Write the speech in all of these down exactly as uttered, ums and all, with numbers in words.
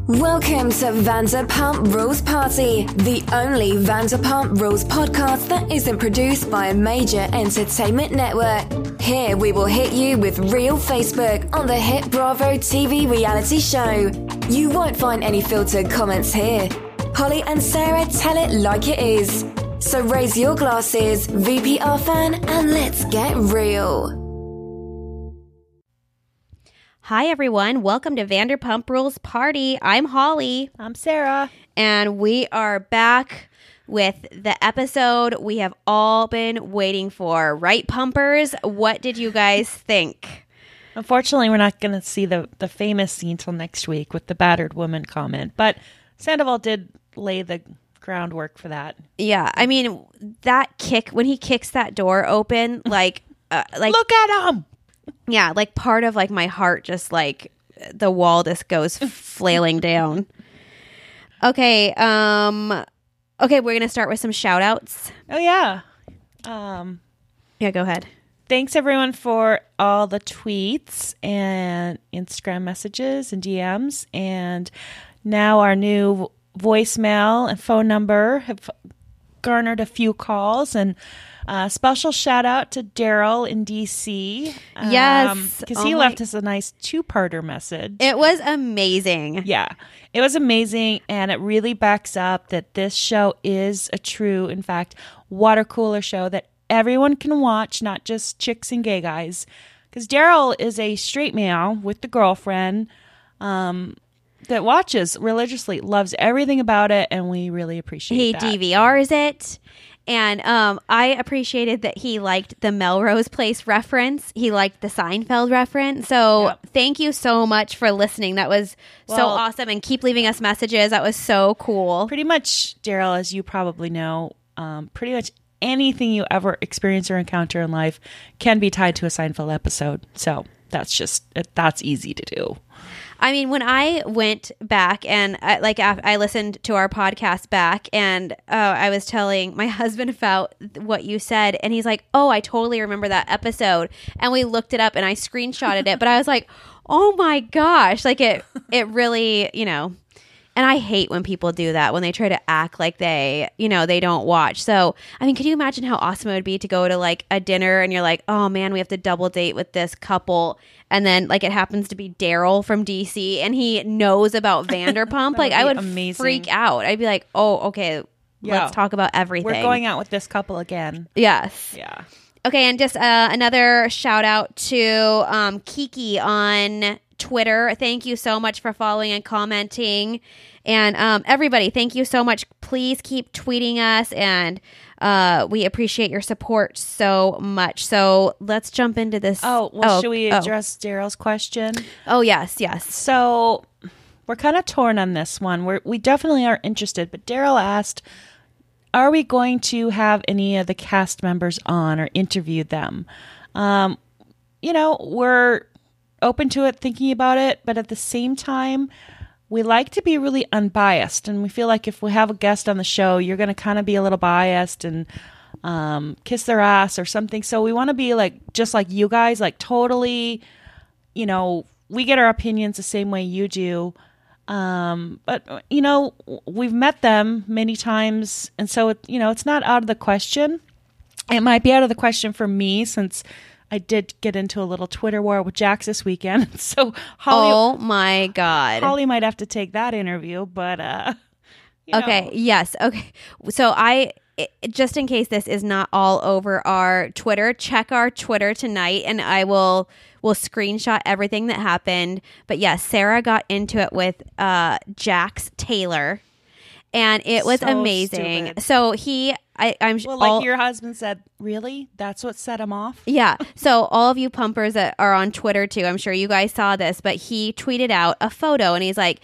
Welcome to Vanderpump Rules Party, the only Vanderpump Rules podcast that isn't produced by a major entertainment network. Here we will hit you with real Facebook on the hit Bravo T V reality show. You won't find any filtered comments here. Holly and Sarah tell it like it is. So raise your glasses, V P R fan, and let's get real. Hi, everyone. Welcome to Vanderpump Rules Party. I'm Holly. I'm Sarah. And we are back with the episode we have all been waiting for. Right, pumpers? What did you guys think? Unfortunately, we're not going to see the, the famous scene till next week with the battered woman comment. But Sandoval did lay the groundwork for that. Yeah. I mean, that kick, when he kicks that door open, like... Uh, like Look at him! Yeah, like part of like my heart just like the wall just goes flailing down. Okay, um okay, we're going to start with some shout outs. Oh yeah. Um yeah, go ahead. Thanks everyone for all the tweets and Instagram messages and D Ms, and now our new voicemail and phone number have garnered a few calls, and Uh, special shout out to Daryl in D C. Um, yes. Because oh he my- left us a nice two-parter message. It was amazing. Yeah. It was amazing, and it really backs up that this show is a true, in fact, water cooler show that everyone can watch, not just chicks and gay guys. Because Daryl is a straight male with the girlfriend um, that watches religiously, loves everything about it, and we really appreciate He that. D V Rs it. And um, I appreciated that he liked the Melrose Place reference. He liked the Seinfeld reference. So Yep. Thank you so much for listening. That was so Well- awesome. And keep leaving us messages. That was so cool. Pretty much, Daryl, as you probably know, um, pretty much anything you ever experience or encounter in life can be tied to a Seinfeld episode. So that's just, that's easy to do. I mean, when I went back and I, like I, I listened to our podcast back, and uh, I was telling my husband about what you said, and he's like, "Oh, I totally remember that episode." And we looked it up, and I screenshotted it, but I was like, "Oh my gosh!" Like it, it really, you know. And I hate when people do that, when they try to act like they, you know, they don't watch. So, I mean, could you imagine how awesome it would be to go to like a dinner and you're like, oh man, we have to double date with this couple. And then like it happens to be Daryl from D C and he knows about Vanderpump. Like would I be would amazing. freak out. I'd be like, oh, okay, Yeah. let's talk about everything. We're going out with this couple again. Yes. Yeah. Okay, and just uh, another shout out to um, Kiki on Twitter. Thank you so much for following and commenting. And um, everybody, thank you so much. Please keep tweeting us, and uh, we appreciate your support so much. So let's jump into this. Oh, well, oh, should we oh. address Daryl's question? Oh, yes, yes. So we're kind of torn on this one. We're, we definitely are interested, but Daryl asked, are we going to have any of the cast members on or interview them? Um, you know, we're open to it, thinking about it, but at the same time, we like to be really unbiased, and we feel like if we have a guest on the show, you're going to kind of be a little biased and um, kiss their ass or something. So we want to be like, just like you guys, like totally, you know, we get our opinions the same way you do. Um, but, you know, we've met them many times. And so, it, you know, it's not out of the question. It might be out of the question for me since I did get into a little Twitter war with Jax this weekend. So Holly, Oh, my God. Holly might have to take that interview, but, uh, you Okay. know. Yes. Okay. So I, it, just in case this is not all over our Twitter, check our Twitter tonight, and I will will screenshot everything that happened. But yes, Sarah got into it with uh, Jax Taylor, and it was So amazing. stupid. So he, I, I'm Well, like all, your husband said, really? That's what set him off? Yeah. So all of you pumpers that are on Twitter too, I'm sure you guys saw this, but he tweeted out a photo and he's like,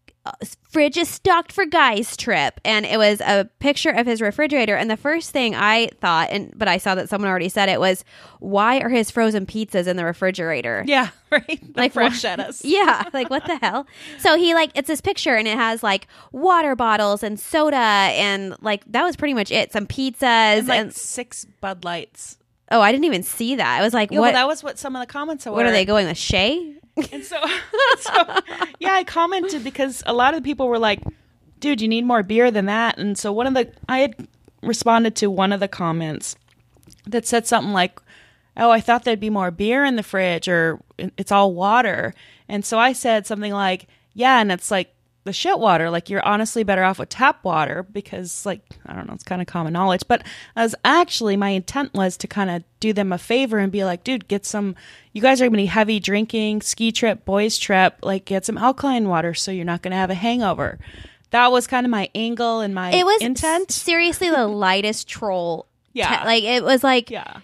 fridge is stocked for guys trip, and it was a picture of his refrigerator. And the first thing I thought, and but I saw that someone already said it, was, why are his frozen pizzas in the refrigerator? Yeah, right? Like, fresh what- at us. Yeah, like what the hell? So he like, it's this picture and it has like water bottles and soda, and like that was pretty much it. Some pizzas And like and six Bud Lights. oh, I didn't even see that. I was like, Yeah, what? well, that was what some of the comments were. what are they going with, Shay? And so, so, yeah, yeah, I commented because a lot of the people were like, dude, you need more beer than that. And so one of the, I had responded to one of the comments that said something like, oh, I thought there'd be more beer in the fridge, or it's all water. And so I said something like, yeah, and it's like the shit water. Like, you're honestly better off with tap water because, like, I don't know, it's kind of common knowledge. But as actually, my intent was to kind of do them a favor and be like, dude, get some, you guys are going to be heavy drinking, ski trip, boys trip, like, get some alkaline water so you're not going to have a hangover. That was kind of my angle and my It was intent. s- seriously the lightest troll. Yeah. te- like, it was like, Yeah.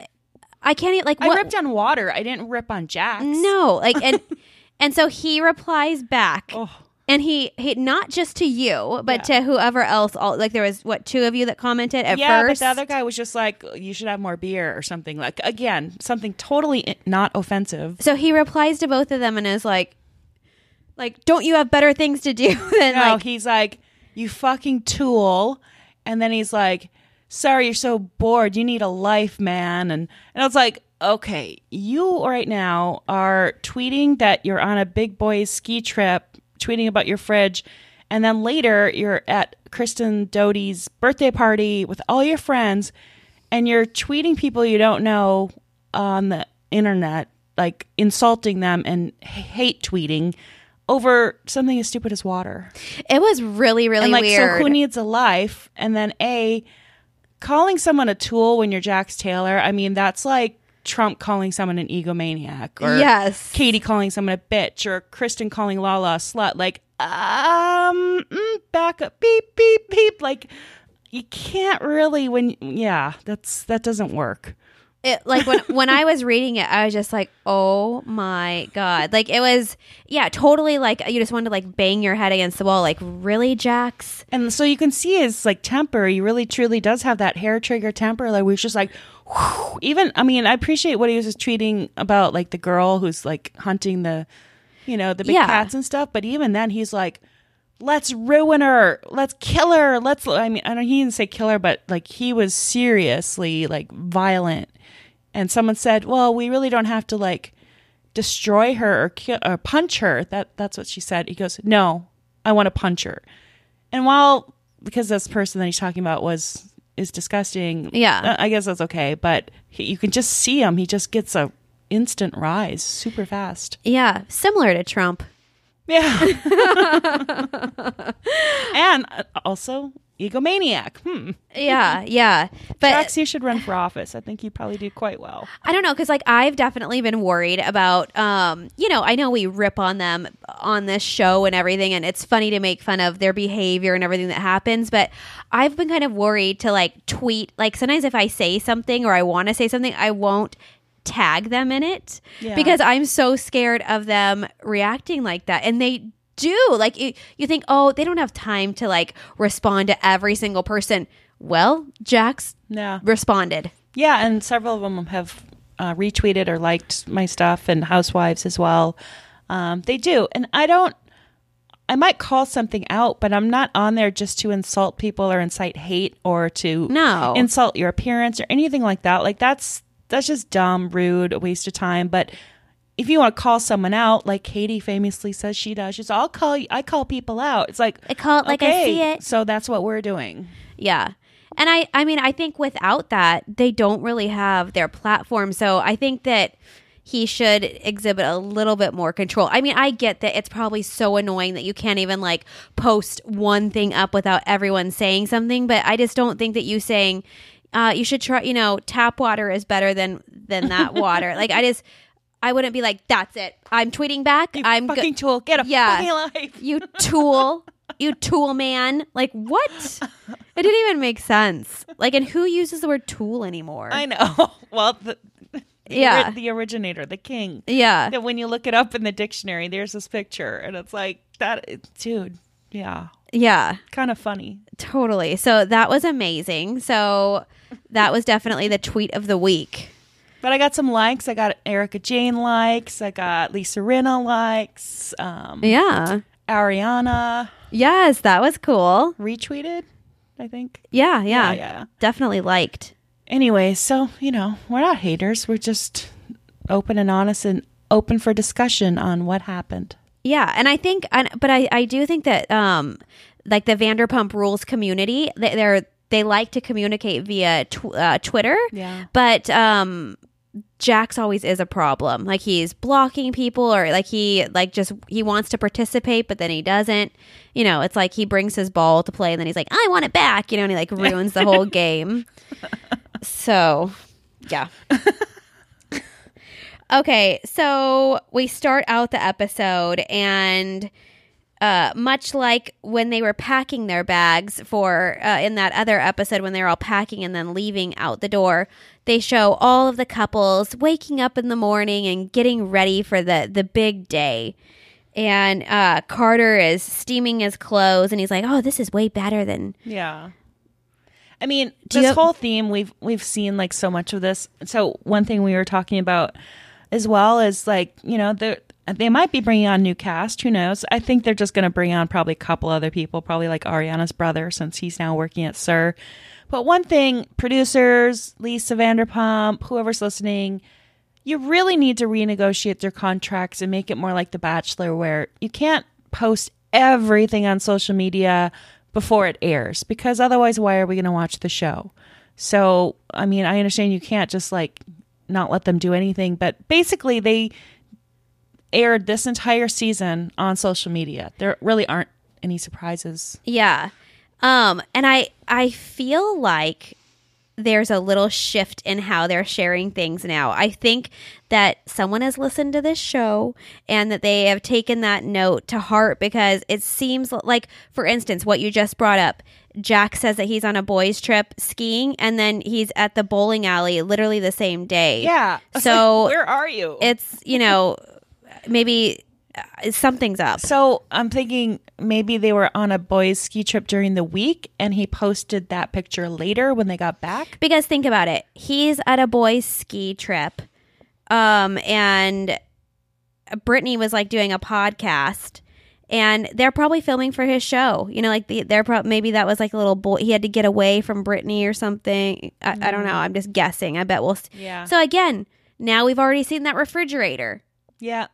I can't eat, like, I what? ripped on water. I didn't rip on Jax. No, like, and and so he replies back, Oh. and he, he not just to you, but Yeah. to whoever else. All, like, there was what, two of you that commented at Yeah, first. but the other guy was just like, you should have more beer or something. Like, again, something totally i- not offensive. So he replies to both of them and is like, like, don't you have better things to do than No, like? he's like, you fucking tool. And then he's like, sorry, you're so bored. You need a life, man. And, and I was like, okay, you right now are tweeting that you're on a big boys ski trip, tweeting about your fridge. And then later you're at Kristen Doty's birthday party with all your friends and you're tweeting people you don't know on the internet, like insulting them and hate tweeting over something as stupid as water. It was really, really And like, weird. so who needs a life? And then A, calling someone a tool when you're Jax Taylor, I mean, that's like Trump calling someone an egomaniac, or Yes. Katie calling someone a bitch, or Kristen calling Lala a slut. Like, um, mm, back up, beep, beep, beep. Like, you can't really, when, yeah, that's, that doesn't work. It, like when when I was reading it, I was just like, oh my God. Like, it was, yeah, totally like you just wanted to like bang your head against the wall. Like, really, Jax? And so you can see his like temper. He really truly does have that hair trigger temper. Like, we was just like, whew. Even, I mean, I appreciate what he was just tweeting about, like the girl who's like hunting the, you know, the big Yeah. cats and stuff. But even then, he's like, let's ruin her. Let's kill her. Let's, I mean, I don't, he didn't say kill her, but like he was seriously like violent. And someone said, well, we really don't have to like destroy her or, kill, or punch her. That That's what she said. He goes, no, I want to punch her. And while, because this person that he's talking about was, is disgusting. Yeah. I guess that's okay. But he, you can just see him. He just gets a instant rise super fast. Yeah, similar to Trump. Yeah. And uh, also egomaniac. Hmm. Yeah, yeah. But Jax, you should run for office. I think you probably do quite well. I don't know, because like I've definitely been worried about, um, you know, I know we rip on them on this show and everything, and it's funny to make fun of their behavior and everything that happens, but I've been kind of worried to like tweet, like sometimes if I say something or I want to say something, I won't tag them in it Yeah. because I'm so scared of them reacting like that. And they do. Like, you, you think, oh, they don't have time to like respond to every single person. Well, Jax Yeah. responded. Yeah, and several of them have uh, retweeted or liked my stuff, and Housewives as well. Um, they do. And I don't, I might call something out, but I'm not on there just to insult people or incite hate or to No. insult your appearance or anything like that. Like, that's, that's just dumb, rude, a waste of time. But if you want to call someone out, like Katie famously says she does, she's, I'll call you, I call people out. It's like, I call it like I okay, see it. So that's what we're doing. Yeah. And I, I mean, I think without that, they don't really have their platform. So I think that he should exhibit a little bit more control. I mean, I get that it's probably so annoying that you can't even like post one thing up without everyone saying something. But I just don't think that you saying, uh, you should try, you know, tap water is better than, than that water. Like, I just, I wouldn't be like, that's it. I'm tweeting back. You I'm go- fucking tool. Get a Yeah. fucking life. You tool. You tool man. Like, what? It didn't even make sense. Like, and who uses the word tool anymore? I know. Well, the, the Yeah. ori- the originator, the king. Yeah. That when you look it up in the dictionary, there's this picture, and it's like that, dude. Yeah, Yeah. kind of funny. Totally. So that was amazing. So that was definitely the tweet of the week. But I got some likes. I got Erica Jane likes. I got Lisa Rinna likes. Um, Yeah. Ariana Yes, that was cool. retweeted, I think. Yeah, yeah. Yeah, yeah. Definitely liked. Anyway, so, you know, we're not haters. We're just open and honest and open for discussion on what happened. Yeah, and I think, and, but I, I do think that, um, like the Vanderpump Rules community, they, they're they like to communicate via tw- uh, Twitter. Yeah. But um, Jax always is a problem. Like he's blocking people, or like he like just he wants to participate, but then he doesn't. You know, it's like he brings his ball to play, and then he's like, "I want it back," you know, and he like ruins the whole game. So, yeah. Okay, so we start out the episode, and uh, much like when they were packing their bags for uh, in that other episode when they were all packing and then leaving out the door, they show all of the couples waking up in the morning and getting ready for the the big day. And uh, Carter is steaming his clothes, and he's like, "Oh, this is way better than." Yeah. I mean, Do this you have- whole theme, we've we've seen like so much of this. So one thing we were talking about as well is like, you know, they they might be bringing on new cast. Who knows? I think they're just going to bring on probably a couple other people, probably like Ariana's brother, since he's now working at Sir. But one thing, producers, Lisa Vanderpump, whoever's listening, you really need to renegotiate their contracts and make it more like The Bachelor, where you can't post everything on social media before it airs, because otherwise, why are we going to watch the show? So, I mean, I understand you can't just like not let them do anything, but basically they aired this entire season on social media. There really aren't any surprises. Yeah. Um, and I I feel like there's a little shift in how they're sharing things now. I think that someone has listened to this show and that they have taken that note to heart, because it seems like, for instance, what you just brought up, Jack says that he's on a boys' trip skiing, and then he's at the bowling alley literally the same day. Yeah. So where are you? It's, you know, maybe uh, something's up. So I'm thinking maybe they were on a boys' ski trip during the week, and he posted that picture later when they got back. Because think about it. He's at a boys' ski trip, um, and Brittany was like doing a podcast, and they're probably filming for his show. You know, like the, they're pro- maybe that was like a little boy. He had to get away from Brittany or something. I, I don't know. I'm just guessing. I bet we'll. S- Yeah. So again, now we've already seen that refrigerator. Yeah.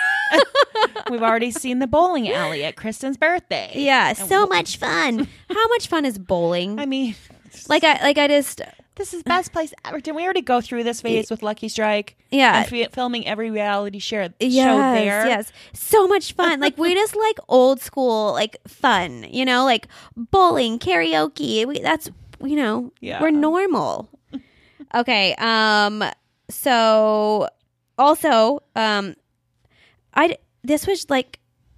We've already seen the bowling alley at Kristen's birthday. Yeah, so much fun. How much fun is bowling? I mean, like I like I just this is best place ever. Didn't we already go through this phase with Lucky Strike? Yeah. And f- filming every reality share, yes, show there. Yes, so much fun. Like we just like old school, like fun. You know, like bowling, karaoke. We, that's you know, Yeah. we're normal. Okay. Um. So also, um, I this was like,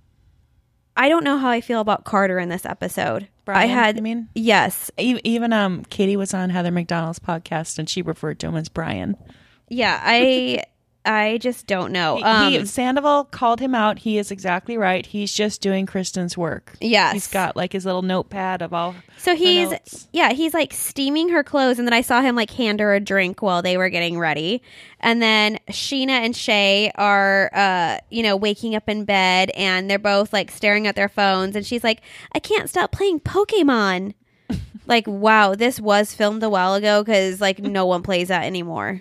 I don't know how I feel about Carter in this episode. Brian, I had, you mean? yes, E- Even um, Katie was on Heather McDonald's podcast, and she referred to him as Brian. yeah. I I just don't know. He, Um, he, Sandoval called him out. He is exactly right. He's just doing Kristen's work. Yes. He's got like his little notepad of all. So her he's notes. yeah, he's like steaming her clothes, and then I saw him like hand her a drink while they were getting ready. And then Sheena and Shay are uh, you know, waking up in bed, and they're both like staring at their phones, and she's like, "I can't stop playing Pokemon." Like, wow, this was filmed a while ago, cuz like no one plays that anymore.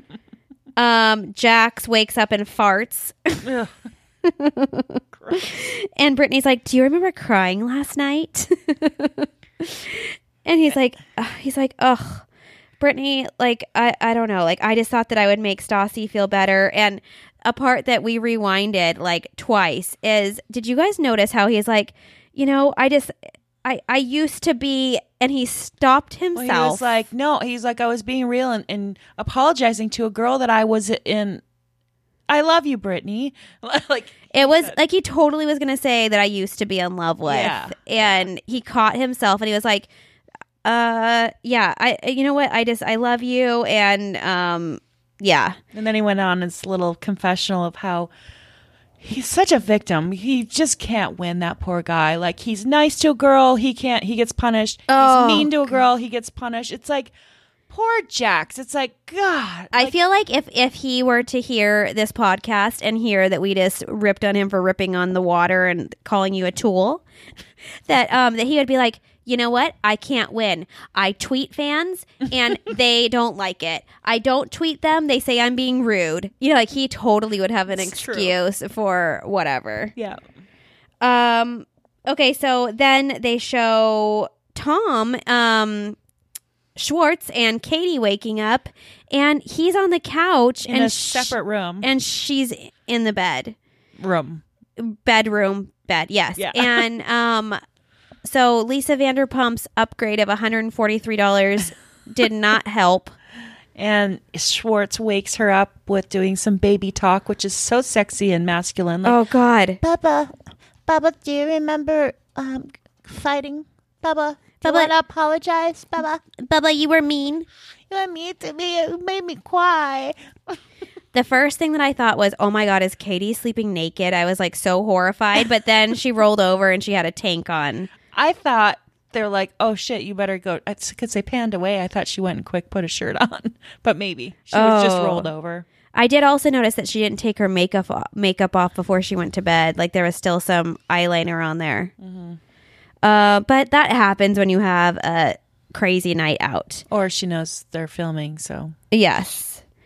Um, Jax wakes up and farts. And Brittany's like, "Do you remember crying last night?" And he's like, uh, he's like, "Ugh, Brittany, like, I, I don't know. Like, I just thought that I would make Stassi feel better." And a part that we rewinded like twice is, did you guys notice how he's like, you know, I just, I, I used to be, and he stopped himself. Well, he was like, no, he's like, I was being real and, and apologizing to a girl that I was in. I love you, Brittany. Like it was like he totally was going to say that I used to be in love with. Yeah. And he caught himself, and he was like, uh, yeah, I, you know what? I just, I love you. And, um, yeah. And then he went on his little confessional of how he's such a victim. He just can't win, that poor guy. Like, he's nice to a girl, he can't, he gets punished. Oh, he's mean to a girl, he gets punished. It's like, poor Jax. It's like, God. I like, feel like if, if he were to hear this podcast and hear that we just ripped on him for ripping on the water and calling you a tool, that, um, that he would be like, you know what? I can't win. I tweet fans and they don't like it. I don't tweet them. They say I'm being rude. You know, like he totally would have an It's excuse true. for whatever. Yeah. Um, okay. So then they show Tom, um, Schwartz and Katie waking up, and he's on the couch in and a sh- separate room. and she's in the bed. Room. Bedroom bed. Yes. Yeah. And, um, so Lisa Vanderpump's upgrade of one hundred forty-three dollars did not help. And Schwartz wakes her up with doing some baby talk, which is so sexy and masculine. Like, oh, God. Bubba, Bubba, do you remember um, fighting? Bubba, do you Bubba- want to apologize, Bubba? Bubba, you were mean. You were mean to me. It made me cry. The first thing that I thought was, oh, my God, is Katie sleeping naked? I was like so horrified. But then she rolled over and she had a tank on. I thought they're like, oh, shit, you better go. It's because they panned away. I thought she went and quick put a shirt on. But maybe. She was just Oh. rolled over. I did also notice that she didn't take her makeup off, makeup off before she went to bed. Like there was still some eyeliner on there. Mm-hmm. Uh, but that happens when you have a crazy night out. Or she knows they're filming, so. Yes.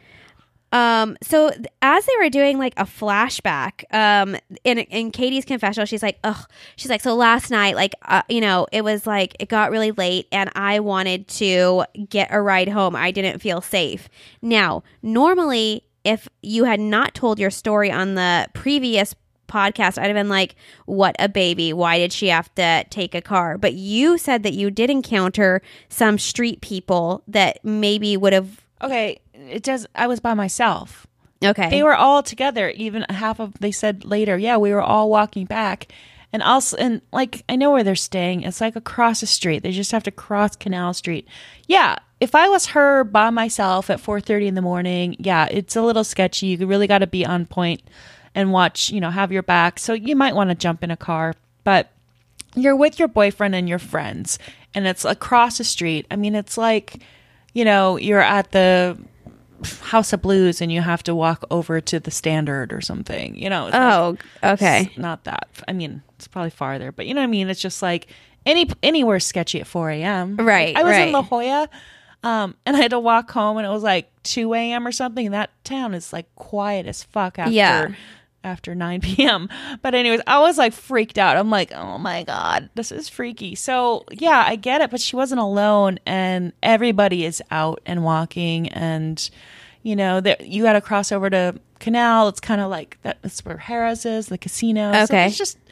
Um, so th- as they were doing like a flashback, um, in, in Katie's confessional, she's like, ugh, she's like, so last night, like, uh, you know, it was like, it got really late and I wanted to get a ride home. I didn't feel safe. Now, normally, if you had not told your story on the previous podcast, I'd have been like, what a baby. Why did she have to take a car? But you said that you did encounter some street people that maybe would have. Okay, it does. I was by myself. Okay. They were all together. Even half of, they said later, yeah, we were all walking back. And also, and like, I know where they're staying. It's like across the street. They just have to cross Canal Street. Yeah. If I was her by myself at four thirty in the morning, yeah, it's a little sketchy. You really got to be on point and watch, you know, have your back. So you might want to jump in a car, but you're with your boyfriend and your friends and it's across the street. I mean, it's like, you know, you're at the House of Blues and you have to walk over to the Standard or something, you know. It's Oh, like, okay. it's not that. I mean, it's probably farther, but you know what I mean? It's just like any anywhere sketchy at four a.m. Right, Like, I was right. in La Jolla um, and I had to walk home and it was like two a.m. or something. And that town is like quiet as fuck after Yeah. after nine p.m. But anyways, I was like freaked out. I'm like, oh my God, this is freaky. So yeah, I get it, but she wasn't alone and everybody is out and walking and, you know, that you got to cross over to Canal. It's kind of like that. That's where Harrah's is, the casino. So Okay. it's just,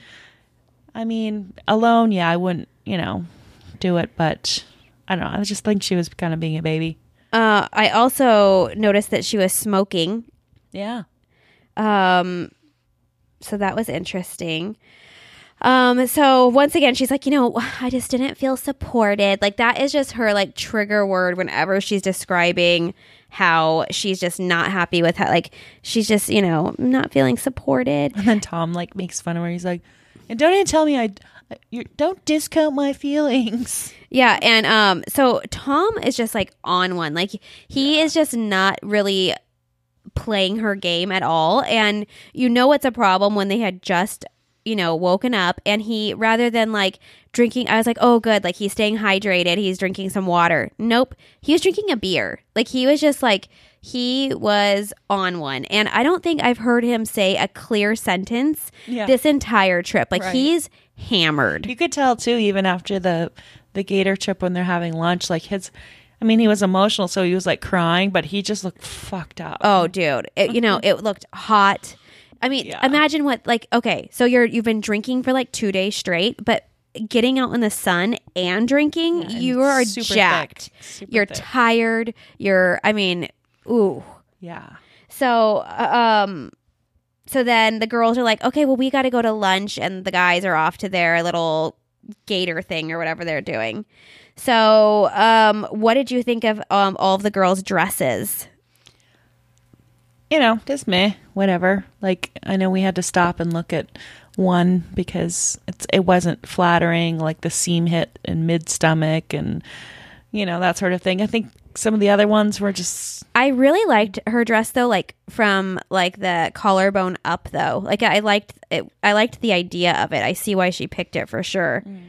I mean, alone, yeah, I wouldn't, you know, do it, but I don't know. I just think she was kind of being a baby. Uh, I also noticed that she was smoking. Yeah. Um, so that was interesting. Um, so once again, she's like, you know, I just didn't feel supported. Like that is just her like trigger word whenever she's describing how she's just not happy with how, like, she's just, you know, not feeling supported. And then Tom like makes fun of her. He's like, and don't even tell me I, you don't discount my feelings. Yeah. And, um, so Tom is just like on one, like he is just not really playing her game at all. And you know, it's a problem when they had just, you know, woken up and he, rather than like drinking, I was like, oh, good. Like he's staying hydrated. He's drinking some water. Nope. He was drinking a beer. Like he was just like, he was on one. And I don't think I've heard him say a clear sentence Yeah. this entire trip. Like Right. he's hammered. You could tell too, even after the, the Gator trip when they're having lunch, like his, I mean, he was emotional. So he was like crying, but he just looked fucked up. Oh, dude. It, you know, it looked hot. I mean, Yeah. imagine what, like, okay, so you're, you've been drinking for like two days straight, but getting out in the sun and drinking, Yeah, and you are super jacked. thick. Super You're thick. tired. You're, I mean, ooh. Yeah. So, uh, um, so then the girls are like, okay, well, we got to go to lunch, and the guys are off to their little Gator thing or whatever they're doing. So, um, what did you think of um all of the girls' dresses? You know, just meh, whatever. Like, I know we had to stop and look at one because it's it wasn't flattering, like the seam hit in mid stomach and, you know, that sort of thing. I think some of the other ones were just, I really liked her dress though, like from like the collarbone up though. Like I liked it. I liked the idea of it. I see why she picked it for sure.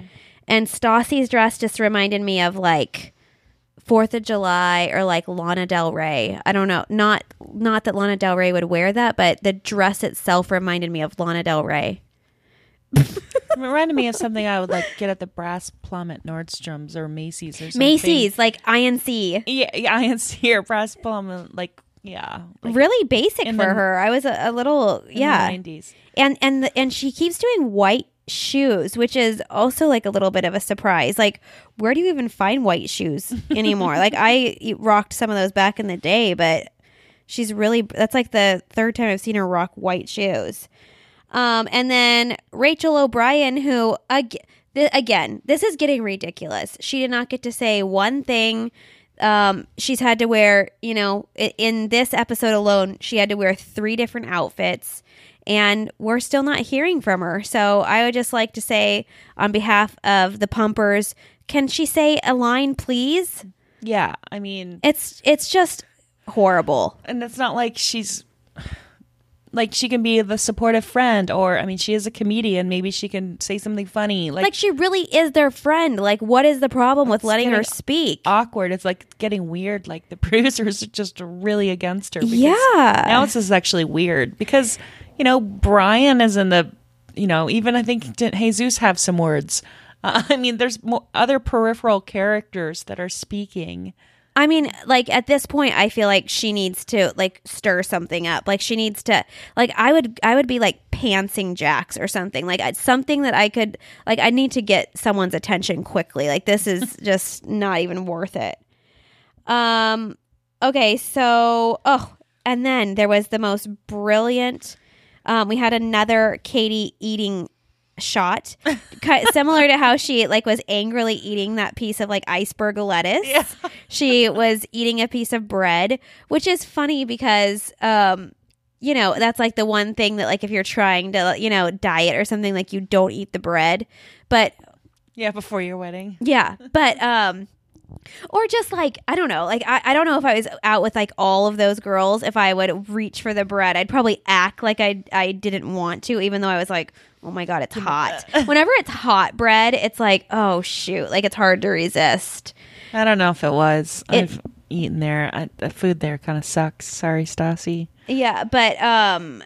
And Stassi's dress just reminded me of like Fourth of July or like Lana Del Rey. I don't know. Not not that Lana Del Rey would wear that, but the dress itself reminded me of Lana Del Rey. It reminded me of something I would like get at the Brass Plum at Nordstrom's or Macy's or something. Macy's, like I N C. Yeah, yeah, I N C or Brass Plum, like yeah, like really basic in for the- her. I was a, a little in yeah. the nineties. And and the, and she keeps doing white shoes, which is also like a little bit of a surprise. Like, where do you even find white shoes anymore? Like, I rocked some of those back in the day, but she's really, that's like the third time I've seen her rock white shoes. Um, and then Rachel O'Brien, who ag- th- again, this is getting ridiculous. She did not get to say one thing. Um, she's had to wear, you know, i- in this episode alone, she had to wear three different outfits. And we're still not hearing from her. So I would just like to say, on behalf of the Pumpers, can she say a line, please? Yeah, I mean, It's it's just horrible. and it's not like she's like she can be the supportive friend, or I mean, she is a comedian. Maybe she can say something funny. Like, Like, she really is their friend. Like, what is the problem with It's letting her getting speak? awkward. It's like getting weird. Like the producers are just really against her. because Yeah. Now this is actually weird because, you know, Brian is in the, you know, even I think didn't Jesus have some words. Uh, I mean, there's mo- other peripheral characters that are speaking. I mean, like, at this point, I feel like she needs to, like, stir something up. Like, she needs to, like, I would, I would be, like, pantsing Jax or something. Like, I'd- something that I could, like, I need to get someone's attention quickly. Like, this is just not even worth it. Um, okay, so, oh, and then there was the most brilliant, um, we had another Katie eating shot, Ki- similar to how she like was angrily eating that piece of like iceberg lettuce. Yeah. She was eating a piece of bread, which is funny because um you know, that's like the one thing that like if you're trying to, you know, diet or something, like you don't eat the bread. But Yeah, before your wedding. yeah, but um or just like, I don't know, like I, I don't know if I was out with like all of those girls, if I would reach for the bread, I'd probably act like I I didn't want to, even though I was like, oh my God, it's hot. Whenever it's hot bread, it's like, oh shoot, like it's hard to resist. I don't know if it was. It- I've eaten there. I, the food there kind of sucks. Sorry, Stassi. Yeah, but um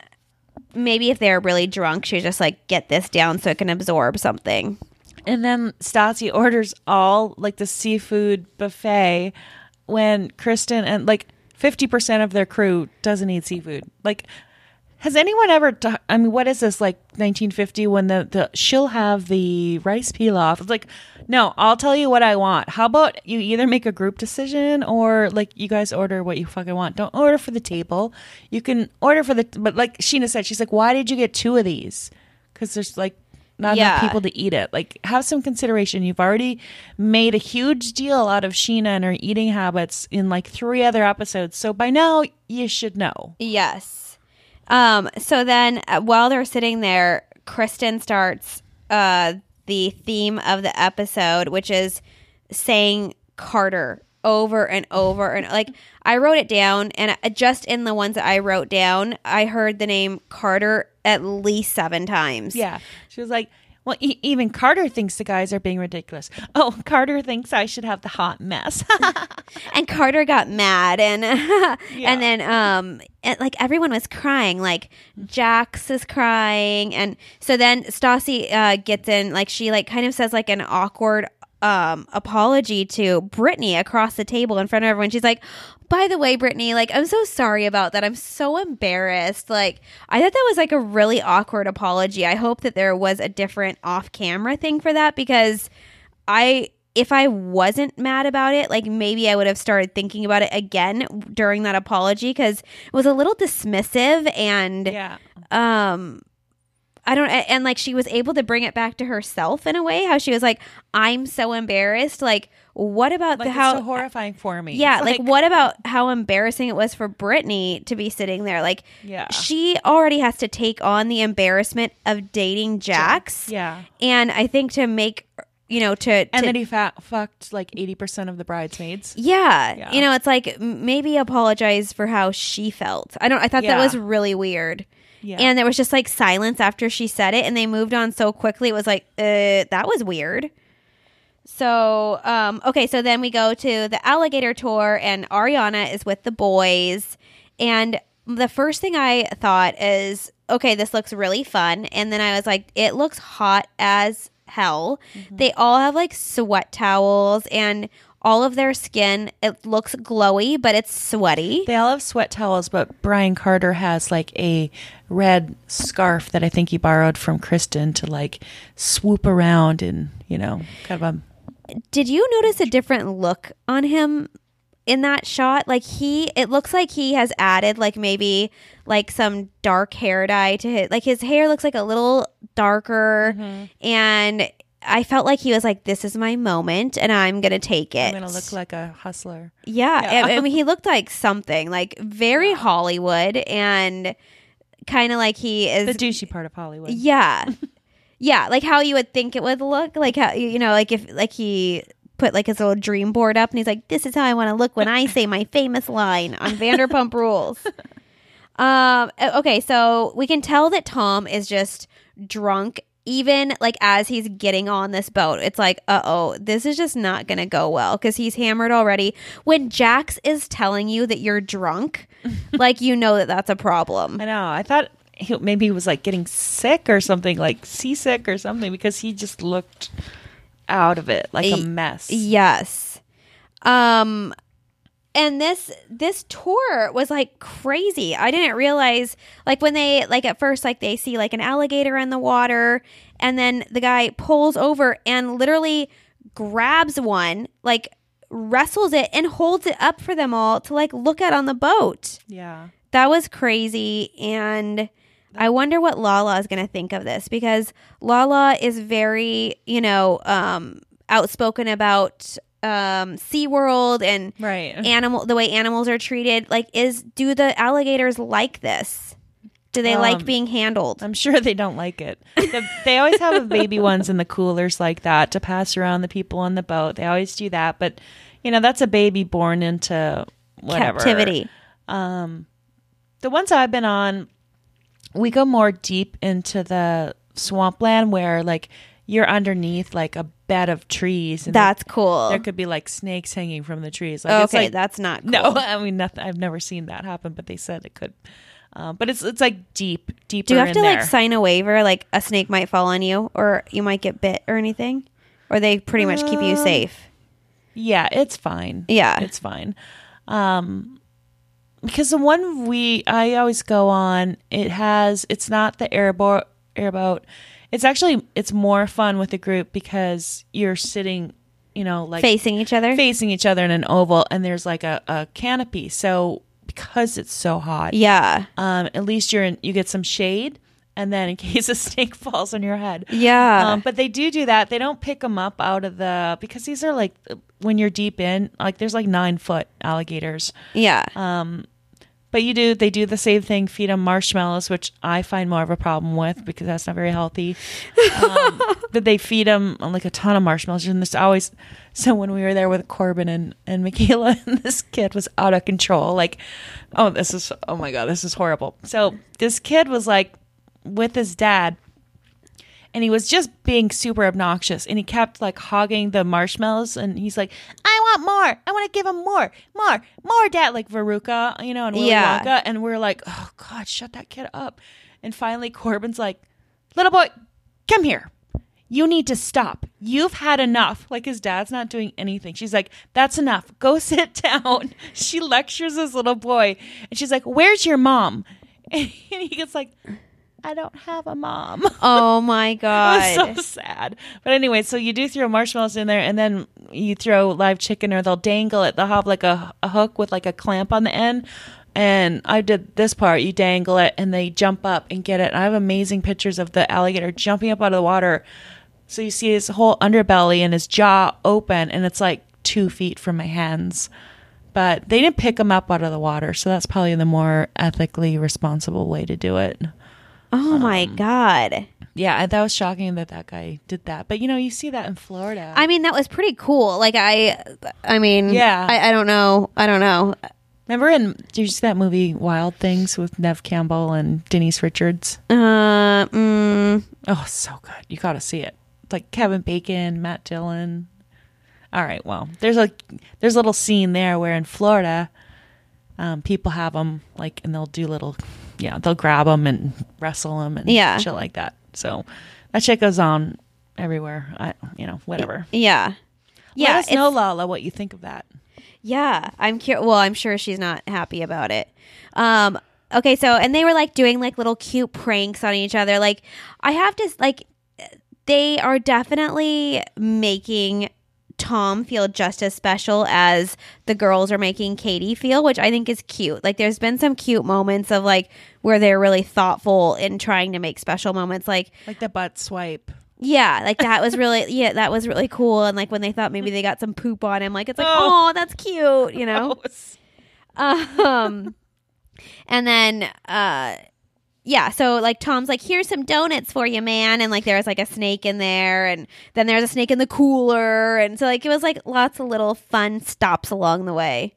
maybe if they're really drunk, she was just like, get this down so it can absorb something. And then Stassi orders all like the seafood buffet when Kristen and like fifty percent of their crew doesn't eat seafood. Like, has anyone ever, t- I mean, what is this, like nineteen fifty when the, the she'll have the rice pilaf? It's like, no, I'll tell you what I want. How about you either make a group decision or like you guys order what you fucking want. Don't order for the table. You can order for the, but like Sheena said, she's like, why did you get two of these? Because there's like not Yeah. enough people to eat it. Like, have some consideration. You've already made a huge deal out of Sheena and her eating habits in like three other episodes. So by now you should know. Yes. Um, so then uh, while they're sitting there, Kristen starts uh, the theme of the episode, which is saying Carter over and over. And like, I wrote it down, and uh, just in the ones that I wrote down, I heard the name Carter at least seven times. Yeah. She was like, well, e- even Carter thinks the guys are being ridiculous. Oh, Carter thinks I should have the hot mess. And Carter got mad, and and then um and, like everyone was crying, like Jax is crying, and so then Stassi uh, gets in, like she like kind of says like an awkward um apology to Brittany across the table in front of everyone. She's like, by the way, Brittany, like I'm so sorry about that. I'm so embarrassed. Like I thought that was like a really awkward apology. I hope that there was a different off-camera thing for that, because I if I wasn't mad about it, like maybe I would have started thinking about it again during that apology, because it was a little dismissive and yeah. um I don't and like she was able to bring it back to herself in a way, how she was like, I'm so embarrassed. Like what about Like, the it's how so horrifying for me. yeah, It's like, what about how embarrassing it was for Brittany to be sitting there? Like, Yeah. she already has to take on the embarrassment of dating Jax. Yeah. And I think to make, you know, to. And to then he fa- fucked like eighty percent of the bridesmaids. yeah, Yeah. You know, it's like m- maybe apologize for how she felt. I don't, I thought that Yeah. was really weird. Yeah. And there was just like silence after she said it, and they moved on so quickly. It was like, uh, that was weird. So, um, okay, so then we go to the alligator tour, and Ariana is with the boys. And the first thing I thought is, okay, this looks really fun. And then I was like, it looks hot as hell. Mm-hmm. They all have like sweat towels, and all of their skin, it looks glowy, but it's sweaty. They all have sweat towels, but Brian Carter has like a red scarf that I think he borrowed from Kristen to like swoop around and, you know, kind of a... Did you notice a different look on him in that shot? Like he, it looks like he has added like maybe like some dark hair dye to his, like his hair looks like a little darker, mm-hmm. and I felt like he was like, this is my moment and I'm going to take it. I'm going to look like a hustler. Yeah. yeah. I, I mean, he looked like something like very Hollywood, and kind of like he is the douchey part of Hollywood. Yeah. Yeah, like how you would think it would look, like how, you know, like if like he put like his little dream board up and he's like, this is how I want to look when I say my famous line on Vanderpump Rules. Um, okay, so we can tell that Tom is just drunk, even like as he's getting on this boat. It's like, uh-oh, this is just not going to go well because he's hammered already. When Jax is telling you that you're drunk, like, you know that that's a problem. I know. I thought... He, maybe he was like getting sick or something, like seasick or something, because he just looked out of it like a mess. Yes. Um, and this this tour was like crazy. I didn't realize, like when they like at first like they see like an alligator in the water, and then the guy pulls over and literally grabs one, like wrestles it and holds it up for them all to like look at on the boat. Yeah. That was crazy. And I wonder what Lala is going to think of this, because Lala is very, you know, um, outspoken about um, SeaWorld and right. animal, the way animals are treated. Like, is do the alligators like this? Do they um, like being handled? I'm sure they don't like it. The, they always have baby ones in the coolers like that to pass around the people on the boat. They always do that. But, you know, that's a baby born into whatever. Captivity. Um, the ones I've been on, we go more deep into the swampland where like you're underneath like a bed of trees. And that's there, cool. There could be like snakes hanging from the trees. Like, okay, it's like, that's not cool. No, I mean, nothing, I've never seen that happen, but they said it could. Um, but it's it's like deep, deeper. Do you have in to there. like sign a waiver, like a snake might fall on you, or you might get bit or anything, or they pretty much keep you Um, safe? Yeah, it's fine. Yeah, it's fine. Um, because the one we I always go on, it has it's not the airboat airboat. It's actually it's more fun with a group because you're sitting, you know, like facing each other, facing each other in an oval, and there's like a, a canopy. So because it's so hot, yeah, um, at least you're in, you get some shade, and then in case a snake falls on your head, yeah. Um, but they do do that. They don't pick them up out of the because these are like when you're deep in, like there's like nine foot alligators. Yeah. Um, but you do they do the same thing, feed them marshmallows, which I find more of a problem with because that's not very healthy. Um, but they feed them like a ton of marshmallows, and there's always so when we were there with Corbin and and Michaela, and this kid was out of control. Like, oh, this is oh my god, this is horrible. So this kid was like with his dad. And he was just being super obnoxious. And he kept like hogging the marshmallows. And he's like, I want more. I want to give him more. More. More, Dad. Like Veruca, you know, and Willy Yeah. Wonka. And we're like, oh, God, shut that kid up. And finally, Corbin's like, little boy, come here. You need to stop. You've had enough. Like his dad's not doing anything. She's like, that's enough. Go sit down. She lectures this little boy. And she's like, where's your mom? And he gets like... I don't have a mom. Oh my god, it was so sad. But anyway, so you do throw marshmallows in there, and then you throw live chicken, or they'll dangle it. They'll have like a, a hook with like a clamp on the end. And I did this part. You dangle it, and they jump up and get it. And I have amazing pictures of the alligator jumping up out of the water. So you see his whole underbelly and his jaw open, and it's like two feet from my hands. But they didn't pick him up out of the water, so that's probably the more ethically responsible way to do it. Oh my um, god. Yeah, that was shocking that that guy did that. But you know, you see that in Florida. I mean, that was pretty cool. Like I I mean, yeah. I, I don't know. I don't know. Remember in did you see that movie Wild Things with Nev Campbell and Denise Richards? Uh mm. Oh, so good. You got to see it. It's like Kevin Bacon, Matt Dillon. All right. Well, there's a there's a little scene there where in Florida, um, people have them like, and they'll do little, yeah, they'll grab them and wrestle them and Yeah. shit like that. So that shit goes on everywhere. I, you know, whatever. Yeah. Yeah. Let us know, it's- Lala, what you think of that. Yeah, I'm curious. Well, I'm sure she's not happy about it. Um, okay, so and they were like doing like little cute pranks on each other. Like, I have to like, they are definitely making Tom feel just as special as the girls are making Katie feel, which I think is cute. Like, there's been some cute moments of like where they're really thoughtful in trying to make special moments. Like, Like the butt swipe. yeah, like that was really, yeah, that was really cool. And like when they thought maybe they got some poop on him, like it's like, oh, that's cute, you know? Gross. Um, and then, uh, yeah, so like Tom's like, here's some donuts for you, man. And like there's like a snake in there, and then there's a snake in the cooler. And so like it was like lots of little fun stops along the way.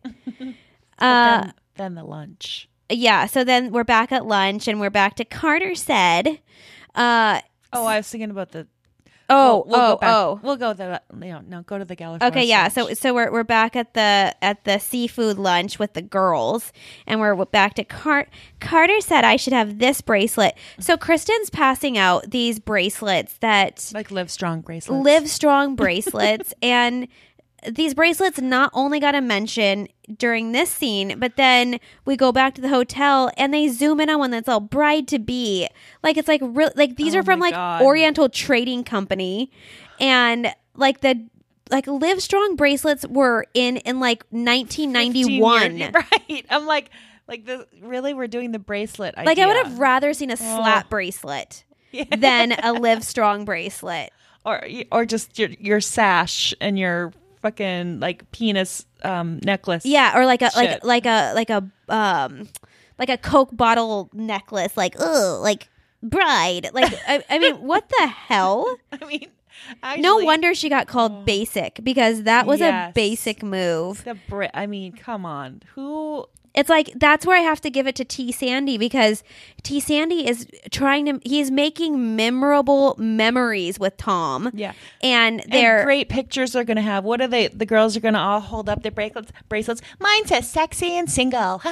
uh, then, then the lunch. yeah, so then we're back at lunch, and we're back to Carter said, uh, Oh, I was thinking about the. oh, we'll, we'll oh, go back. oh. We'll go the. You know, no, go to the Gallifrey. Okay, yeah. So so we're we're back at the at the seafood lunch with the girls, and we're back to Car- Carter said I should have this bracelet. So Kristen's passing out these bracelets that like Live Strong bracelets. Live Strong bracelets, and these bracelets not only got a mention during this scene, but then we go back to the hotel and they zoom in on one that's all bride to be. Like it's like real, like these Oh are from my like God. Oriental Trading Company, and like the like Live Strong bracelets were in in like nineteen ninety-one. fifteen years- right. I'm like, like the really we're doing the bracelet. Like I would idea. have rather seen a slap bracelet Yeah. than a Live Strong bracelet. or or just your your sash and your fucking like penis um necklace. Yeah, or like a like Shit. like a like a um like a Coke bottle necklace, like ugh, like bride. Like I, I mean, what the hell? I mean, No actually, wonder she got called basic, because that was a Yes. basic move. the Brit. I mean, come on, who? It's like that's where I have to give it to T Sandy, because T Sandy is trying to he's making memorable memories with Tom. Yeah. And And they're great pictures they're gonna have. What are they? The girls are gonna all hold up their bracelets. Bracelets. Mine says sexy and single.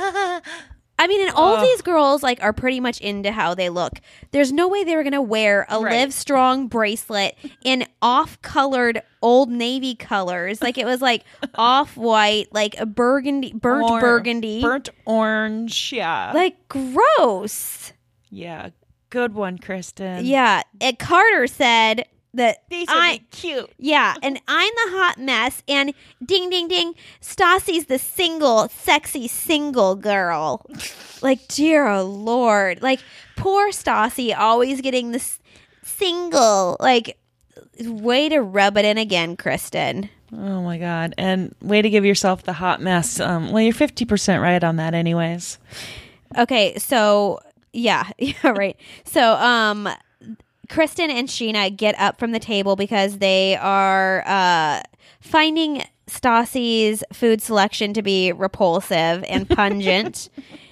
I mean, and all Ugh. these girls like are pretty much into how they look. There's no way they were gonna wear a Right. Live Strong bracelet in off-colored Old Navy colors. Like it was like off-white, like a burgundy, burnt Or- burgundy, burnt orange. Yeah. like gross. yeah. Good one, Kristen. Yeah, and Carter said that These would I. be cute. Yeah, and I'm the hot mess, and ding, ding, ding, Stassi's the single, sexy single girl. Like, dear Lord. Like, poor Stassi always getting this single. Like, way to rub it in again, Kristen. Oh my God. And way to give yourself the hot mess. Um, well, you're fifty percent right on that anyways. Okay, so, yeah, yeah, right. So, um... Kristen and Sheena get up from the table because they are uh, finding Stassi's food selection to be repulsive and pungent.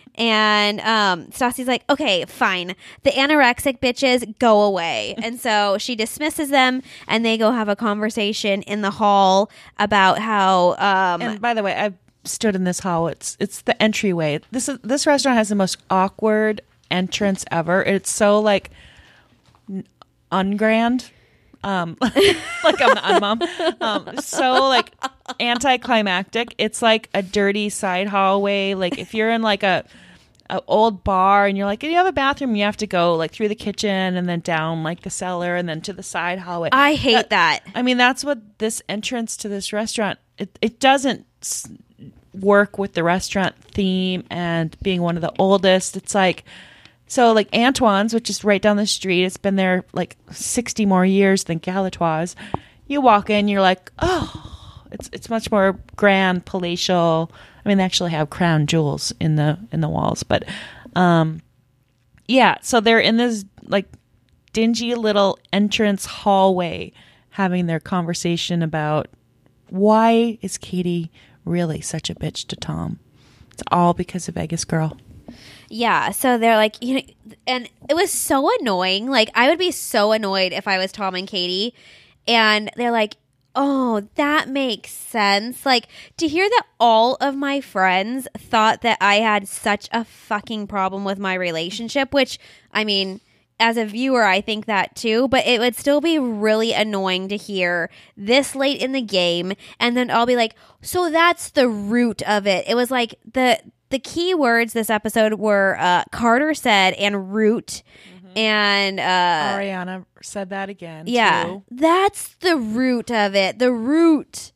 And um, Stassi's like, okay, fine. The anorexic bitches go away. And so she dismisses them, and they go have a conversation in the hall about how... Um, And by the way, I've stood in this hall. It's it's the entryway. This is this restaurant has the most awkward entrance ever. It's so like n- ungrand. Um, like I'm the unmom. Um, so like anticlimactic. It's like a dirty side hallway. Like if you're in like a, a old bar and you're like, do you have a bathroom? You have to go like through the kitchen and then down like the cellar and then to the side hallway. I hate that. I mean, that's what this entrance to this restaurant, it, it doesn't s- work with the restaurant theme and being one of the oldest. It's like, so like Antoine's, which is right down the street, it's been there like sixty more years than Galatoire's. You walk in, you're like, oh, it's it's much more grand, palatial. I mean, they actually have crown jewels in the in the walls, but um, yeah. So they're in this like dingy little entrance hallway having their conversation about why is Katie really such a bitch to Tom? It's all because of Vegas Girl. Yeah, so they're like, you know, and it was so annoying. Like, I would be so annoyed if I was Tom and Katie, and they're like, oh, that makes sense. Like, to hear that all of my friends thought that I had such a fucking problem with my relationship, which, I mean, as a viewer, I think that too, but it would still be really annoying to hear this late in the game, and then I'll be like, so that's the root of it. It was like the the key words this episode were uh, Carter said and root, mm-hmm. and uh, Ariana said that again. Yeah, too. That's the root of it. The root.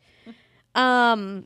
Um.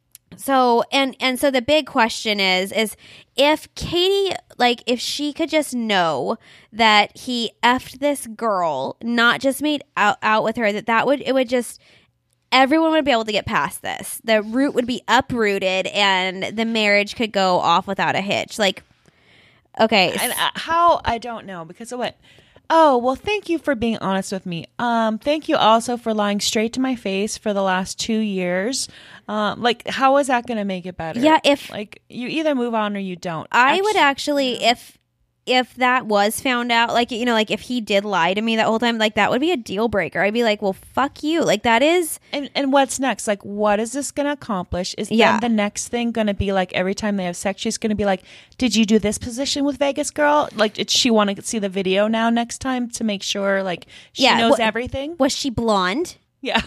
So and and so the big question is is if Katie, like, if she could just know that he effed this girl, not just made out out with her, that that would it would just everyone would be able to get past this. The root would be uprooted and the marriage could go off without a hitch. Like, okay, and uh, how I don't know because of what. Oh, well, thank you for being honest with me. Um, thank you also for lying straight to my face for the last two years. Um, like, how is that going to make it better? Yeah, if like you either move on or you don't. I actually, would actually, if if that was found out, like, you know, like if he did lie to me that whole time, like that would be a deal breaker. I'd be like, well, fuck you. Like that is. And and what's next? Like, what is this going to accomplish? Is yeah. then the next thing going to be like every time they have sex, she's going to be like, did you do this position with Vegas girl? Like, did she want to see the video now next time to make sure like she yeah. knows Wh- everything? Was she blonde? Yeah.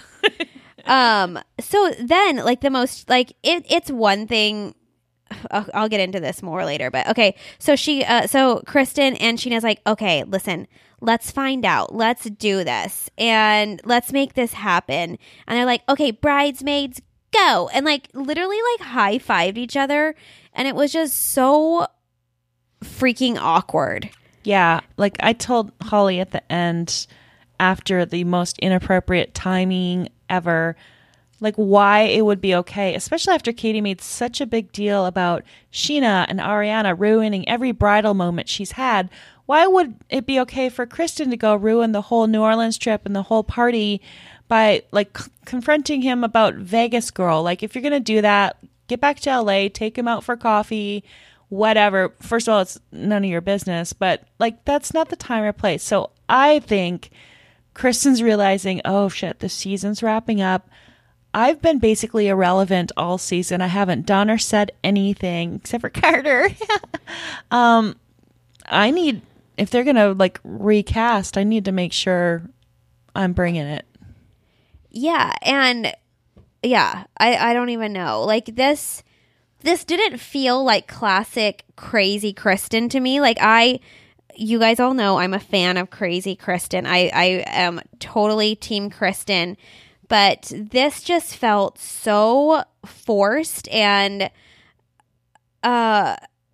um. So then, like the most, like it, it's one thing. I'll, I'll get into this more later, but okay. So she, uh, so Kristen and Sheena's like, okay, listen, let's find out. Let's do this and let's make this happen. And they're like, okay, bridesmaids, go. And like literally like high fived each other. And it was just so freaking awkward. Yeah. Like I told Holly at the end after the most inappropriate timing ever, like why it would be okay, especially after Katie made such a big deal about Sheena and Ariana ruining every bridal moment she's had. Why would it be okay for Kristen to go ruin the whole New Orleans trip and the whole party by like c- confronting him about Vegas girl? Like if you're going to do that, get back to L A, take him out for coffee, whatever. First of all, it's none of your business, but like that's not the time or place. So I think Kristen's realizing, oh shit, the season's wrapping up. I've been basically irrelevant all season. I haven't done or said anything except for Carter. um, I need, if they're going to like recast, I need to make sure I'm bringing it. Yeah. And yeah, I, I don't even know. Like this, this didn't feel like classic crazy Kristen to me. Like I, you guys all know I'm a fan of crazy Kristen. I, I am totally team Kristen. But this just felt so forced, and uh,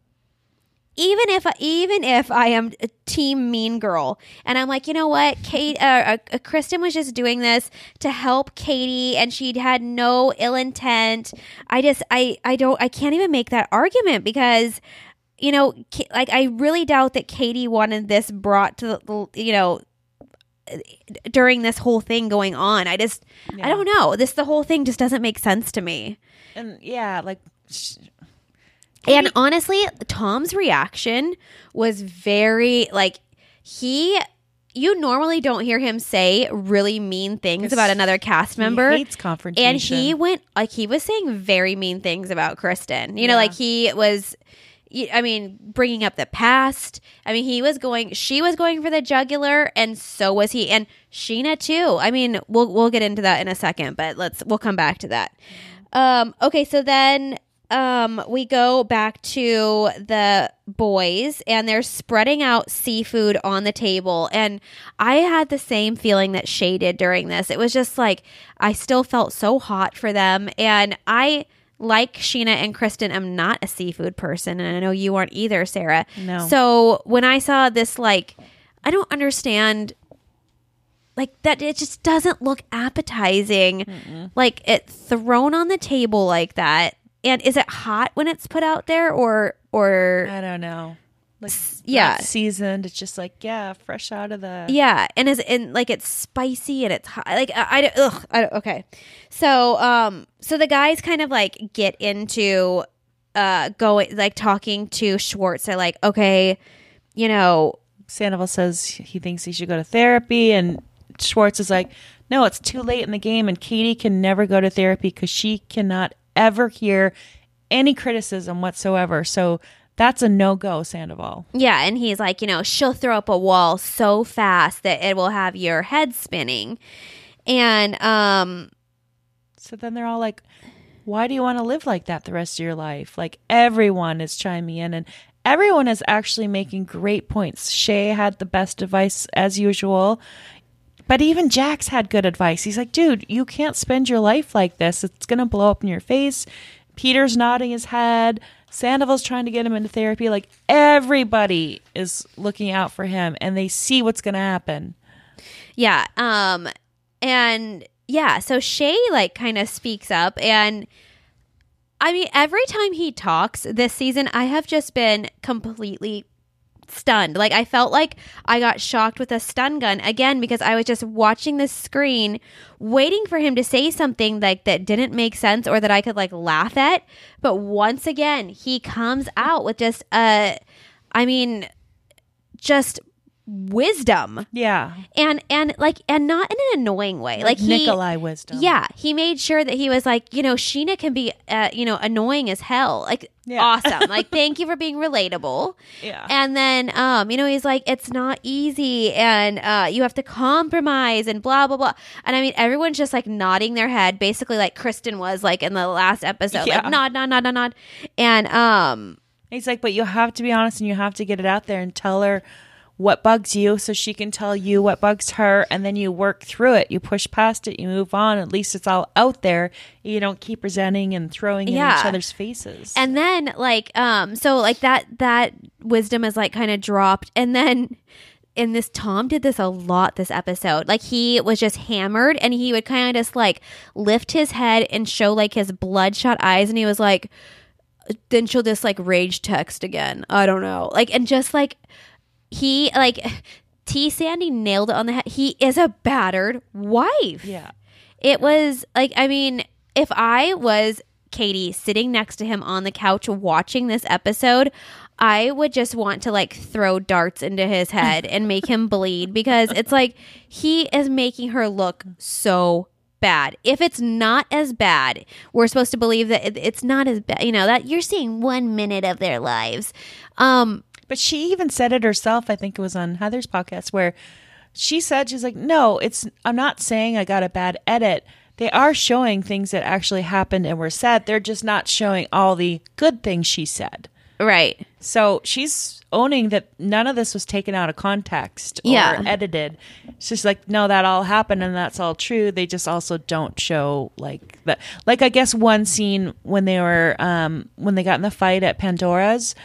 even if even if I am a team mean girl, and I'm like, you know what, Kate, uh, uh, Kristen was just doing this to help Katie, and she had no ill intent. I just, I, I don't, I can't even make that argument because, you know, like I really doubt that Katie wanted this brought to the, you know. during this whole thing going on. I just yeah. I don't know, this the whole thing just doesn't make sense to me. And yeah, like sh- and honestly, Tom's reaction was very like he you normally don't hear him say really mean things about another cast member. He hates confrontation. And he went like he was saying very mean things about Kristen. You yeah. know, like he was I mean, bringing up the past. I mean, he was going, she was going for the jugular, and so was he, and Sheena too. I mean, we'll we'll get into that in a second, but let's we'll come back to that. Um, okay, so then um, we go back to the boys, and they're spreading out seafood on the table, and I had the same feeling that Shay did during this. It was just like I still felt so hot for them, and I. Like Sheena and Kristen, I'm not a seafood person, and I know you aren't either, Sarah. No. So when I saw this, like, I don't understand, like, that it just doesn't look appetizing. Mm-mm. Like, it thrown on the table like that. And is it hot when it's put out there, or, or... I don't know. Like, yeah. Seasoned. It's just like, yeah, fresh out of the... Yeah. And is and like, it's spicy and it's hot. Like, I, I, ugh, I okay. So, um, so the guys kind of like get into, uh, going, like talking to Schwartz. They're like, okay, you know... Sandoval says he thinks he should go to therapy, and Schwartz is like, no, it's too late in the game, and Katie can never go to therapy because she cannot ever hear any criticism whatsoever. So that's a no-go, Sandoval. Yeah, and he's like, you know, she'll throw up a wall so fast that it will have your head spinning. And um, so then they're all like, why do you want to live like that the rest of your life? Like, everyone is chiming in, and everyone is actually making great points. Shay had the best advice as usual. But even Jax had good advice. He's like, dude, you can't spend your life like this. It's going to blow up in your face. Peter's nodding his head. Sandoval's trying to get him into therapy. Like, everybody is looking out for him, and they see what's going to happen. Yeah. Um, and yeah, so Shay like kind of speaks up, and I mean, every time he talks this season, I have just been completely stunned. Like, I felt like I got shocked with a stun gun again, because I was just watching the screen waiting for him to say something like that didn't make sense or that I could like laugh at. But once again, he comes out with just uh I mean just wisdom. Yeah. And and like and not in an annoying way. Like, Like, he Nikolai wisdom. Yeah, he made sure that he was like, you know, Sheena can be uh, you know, annoying as hell. Like, Yeah. awesome. Like, thank you for being relatable. Yeah. And then um, you know, he's like, it's not easy, and uh you have to compromise and blah blah blah. And I mean, everyone's just like nodding their head, basically like Kristen was like in the last episode. Yeah. Like, nod, nod, nod, nod, nod. And um He's like, but you have to be honest, and you have to get it out there and tell her what bugs you so she can tell you what bugs her, and then you work through it. You push past it, you move on. At least it's all out there. You don't keep resenting and throwing in Yeah. each other's faces. And then like um so like that that wisdom is like kind of dropped, and then and this Tom did this a lot this episode. Like, he was just hammered, and he would kind of just like lift his head and show like his bloodshot eyes, and he was like, then she'll just like rage text again. I don't know. Like, and just like he like T Sandy nailed it on the head. He is a battered wife. yeah. It was like, I mean, if I was Katie sitting next to him on the couch watching this episode, I would just want to like throw darts into his head and make him bleed, because it's like he is making her look so bad. If it's not as bad, we're supposed to believe that it, it's not as bad, you know, that you're seeing one minute of their lives. Um, But she even said it herself. I think it was on Heather's podcast, where she said, she's like, no, it's, I'm not saying I got a bad edit. They are showing things that actually happened and were said. They're just not showing all the good things she said. right. So she's owning that none of this was taken out of context or Yeah. edited. It's just like, no, that all happened and that's all true. They just also don't show like that. Like, I guess one scene when they were, um, when they got in the fight at Pandora's,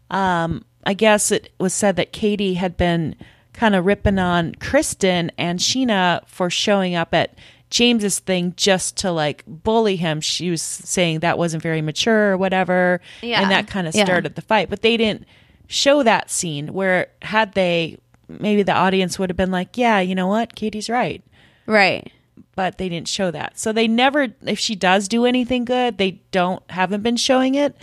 um, I guess it was said that Katie had been kind of ripping on Kristen and Sheena for showing up at James's thing just to like bully him. She was saying that wasn't very mature or whatever. Yeah. And that kind of Yeah. started the fight. But they didn't show that scene, where had they, maybe the audience would have been like, yeah, you know what? Katie's right. Right. But they didn't show that. So they never, if she does do anything good, they don't, haven't been showing it.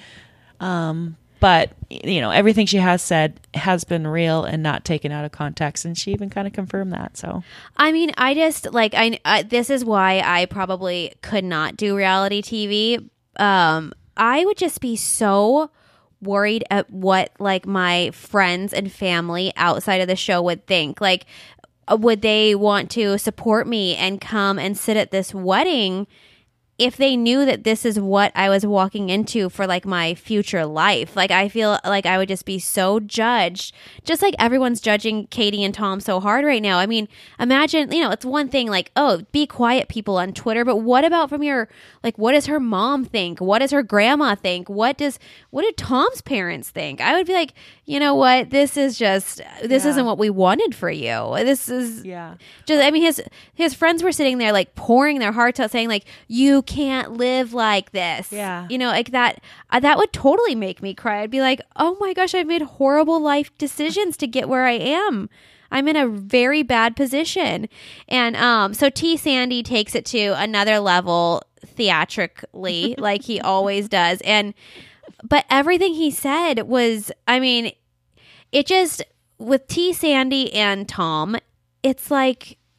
Um, But, you know, everything she has said has been real and not taken out of context. And she even kind of confirmed that. So, I mean, I just like I, I this is why I probably could not do reality T V. Um, I would just be so worried at what like my friends and family outside of the show would think. Like, uh, would they want to support me and come and sit at this wedding if they knew that this is what I was walking into for like my future life? Like, I feel like I would just be so judged, just like everyone's judging Katie and Tom so hard right now. I mean, imagine, you know, it's one thing like, oh, be quiet people on Twitter, but what about from your, like, what does her mom think? What does her grandma think? What does, what did Tom's parents think? I would be like, you know what? This is just, this Yeah. isn't what we wanted for you. This is yeah. just, I mean, his his friends were sitting there like pouring their hearts out, saying like, you can't live like this. Yeah. You know, like that, uh, that would totally make me cry. I'd be like, oh my gosh, I've made horrible life decisions to get where I am. I'm in a very bad position. And um, so T. Sandy takes it to another level theatrically, like he always does. And, but everything he said was, I mean, it just, with T. Sandy and Tom, it's like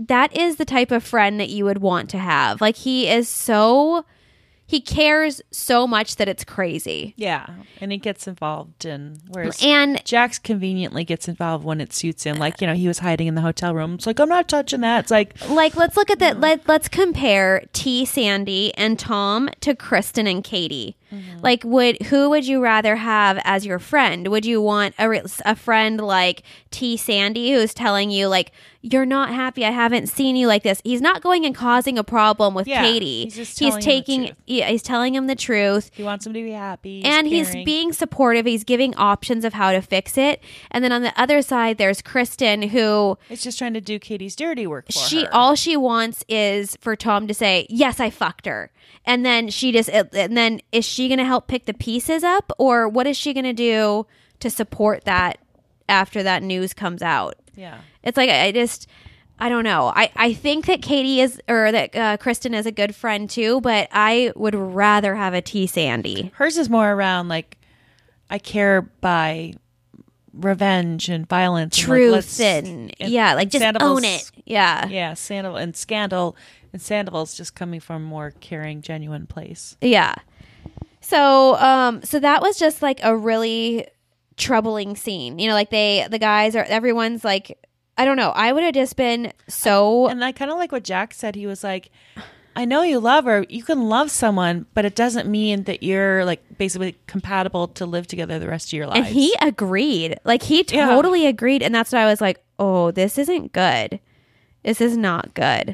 that is the type of friend that you would want to have. Like, he is so, he cares so much that it's crazy. Yeah. And he gets involved in, whereas And Jax conveniently gets involved when it suits him. Like, you know, he was hiding in the hotel room. It's like, I'm not touching that. It's like, like, let's look at that. Let, let's compare T. Sandy and Tom to Kristen and Katie. Mm-hmm. Like, would who would you rather have as your friend? Would you want a, re- a friend like T. Sandy who's telling you, like, you're not happy, I haven't seen you like this? He's not going and causing a problem with yeah, Katie. He's just he's telling taking, him the truth. yeah, he's telling him the truth. He wants him to be happy. He's and caring. he's being supportive. He's giving options of how to fix it. And then on the other side, there's Kristen, who It's just trying to do Katie's dirty work for she her. all she wants is for Tom to say, yes, I fucked her. And then she just, and then is she going to help pick the pieces up, or what is she going to do to support that after that news comes out? Yeah. It's like, I just, I don't know. I, I think that Katie is, or that uh, Kristen is a good friend too, but I would rather have a T. Sandy. Hers is more around, like, I care by revenge and violence. Truth and, like, let's- and, and- yeah, like and just Sandoval's- own it. Yeah. Yeah, Sandoval and Scandal. And Sandoval's just coming from a more caring, genuine place. Yeah. So, um, so that was just like a really troubling scene. You know, like they, the guys are, everyone's like, I don't know. I would have just been so. And I kind of like what Jack said. He was like, I know you love her. You can love someone, but it doesn't mean that you're like basically compatible to live together the rest of your lives. And he agreed. Like he Yeah. totally agreed. And that's why I was like, oh, this isn't good. This is not good.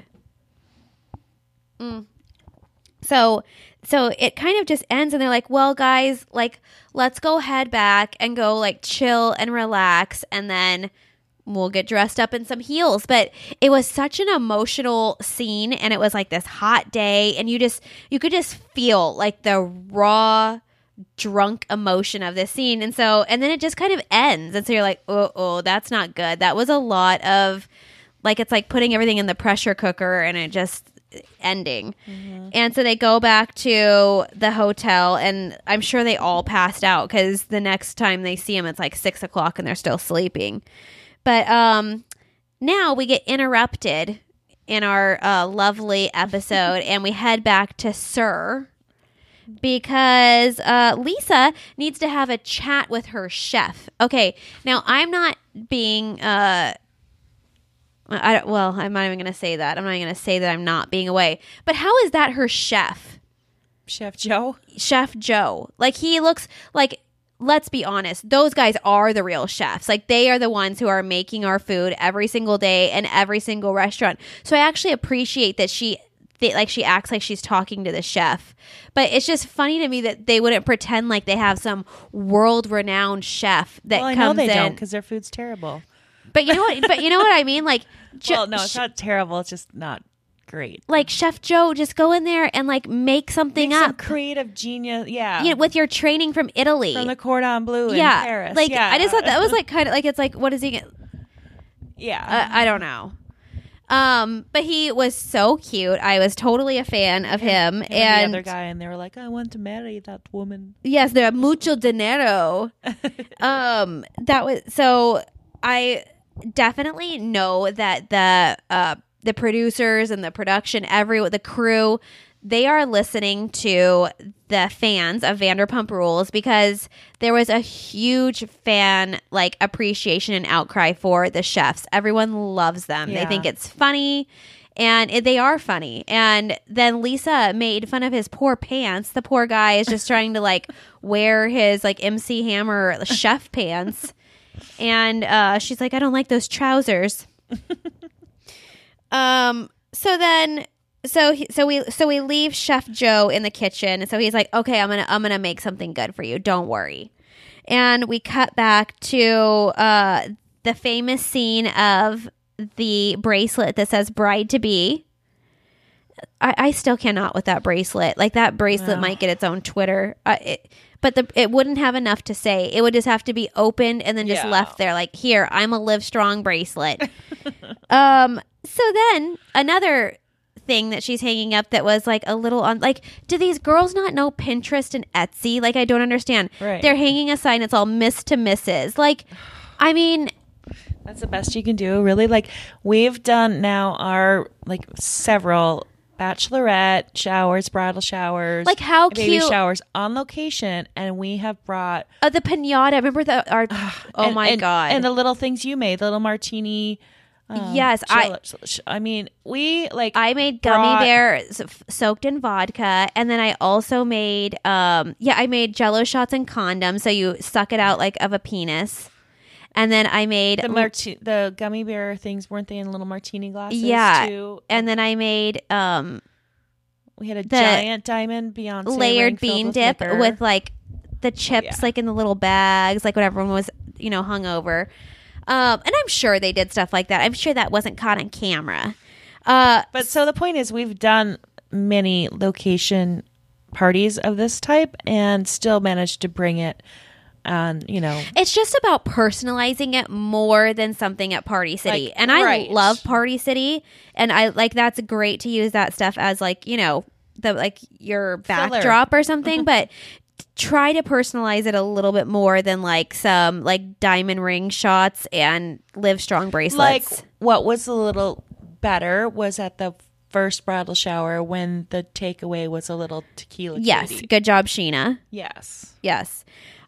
Mm. So, so it kind of just ends and they're like, well, guys, like, let's go head back and go like chill and relax. And then we'll get dressed up in some heels. But it was such an emotional scene. And it was like this hot day. And you just, you could just feel like the raw, drunk emotion of this scene. And so, and then it just kind of ends. And so you're like, oh, oh, that's not good. That was a lot of like, it's like putting everything in the pressure cooker and it just ending. Mm-hmm. And so they go back to the hotel and I'm sure they all passed out because the next time they see him, it's like six o'clock and they're still sleeping. But um, now we get interrupted in our uh, lovely episode and we head back to Sir because uh, Lisa needs to have a chat with her chef. Okay, now I'm not being... Uh, I don't, well, I'm not even going to say that. I'm not even going to say that I'm not being away. But how is that her chef? Chef Joe? Chef Joe. Like, he looks like, let's be honest, those guys are the real chefs. Like, they are the ones who are making our food every single day in every single restaurant. So I actually appreciate that she, they, like, she acts like she's talking to the chef. But it's just funny to me that they wouldn't pretend like they have some world-renowned chef that well, I comes know they in. don't because their food's terrible. But you know what? But you know what I mean? Like, ju- Well, no, it's not terrible. It's just not great. like Chef Joe, just go in there and like make something Make some up. creative genius. Yeah. You know, with your training from Italy. From the Cordon Bleu yeah. in Paris. Like, yeah. I just thought that was like kind of like, it's like, what is he get? yeah. Uh, I don't know. Um, but he was so cute. I was totally a fan of him. and, And, the other guy, and they were like, I want to marry that woman. yes, the mucho dinero. um, that was so. I definitely know that the uh the producers and the production, every the crew, they are listening to the fans of Vanderpump Rules because there was a huge fan like appreciation and outcry for the chefs. Everyone loves them. Yeah. They think it's funny. And it, they are funny. And then Lisa made fun of his poor pants. The poor guy is just trying to like wear his like M C Hammer chef pants. And uh, she's like, I don't like those trousers. um. So then, so he, so we so we leave Chef Joe in the kitchen. And so he's like, okay, I'm gonna I'm gonna make something good for you. Don't worry. And we cut back to uh, the famous scene of the bracelet that says "bride to be." I, I still cannot with that bracelet. Like that bracelet No. might get its own Twitter. Uh, it, but the, it wouldn't have enough to say. It would just have to be opened and then just Yeah. left there. Like, here, I'm a Live Strong bracelet. um. So then another thing that she's hanging up that was like a little on, like, do these girls not know Pinterest and Etsy? Like, I don't understand. Right. They're hanging a sign. It's all Miss to Missus Like, I mean, That's the best you can do, really. Like, we've done now our, like, several bachelorette showers, bridal showers. Like, how baby cute. showers on location, and we have brought... Uh, the pinata. Remember the our? oh and- my and- god! And the little things you made, the little martini... um, Yes, I- jello- I mean, we, like... I made gummy brought- bears f- soaked in vodka, and then I also made, um, yeah, I made Jello shots and condoms, so you suck it out like of a penis. And then I made, The, marti- the gummy bear things, weren't they in little martini glasses, yeah, too? and then I made um We had a the giant diamond Beyonce ring layered filled bean with dip liquor. with like the chips, yeah. like in the little bags, like when everyone was, you know, hungover. Um, and I'm sure they did stuff like that. I'm sure that wasn't caught on camera. Uh, But so the point is, we've done many location parties of this type and still managed to bring it on, you know. It's just about personalizing it more than something at Party City. Like, and I right. love Party City, and I like that's great to use that stuff as like, you know, the like your Filler. backdrop or something, but try to personalize it a little bit more than like some like diamond ring shots and Live Strong bracelets. Like, what was a little better was at the first bridal shower when the takeaway was a little tequila. Yes, Katie. good job, Sheena. Yes. Yes.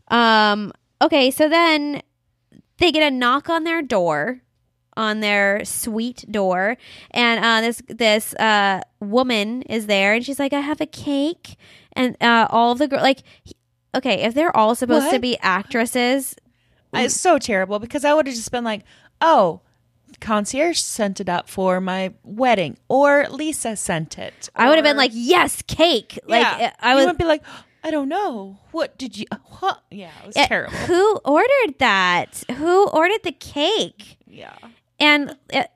Um, okay, so then they get a knock on their door, on their suite door, and uh, this this uh, woman is there, and she's like, "I have a cake," and uh, all of the girls like, okay, if they're all supposed to What? be actresses, It's so terrible because I would have just been like, oh, concierge sent it up for my wedding, or Lisa sent it. I would have or- been like, "Yes, cake!" Like yeah. I You was. would be like, I don't know. What did you? What? Yeah, it was uh, terrible. Who ordered that? Who ordered the cake? Yeah. And it,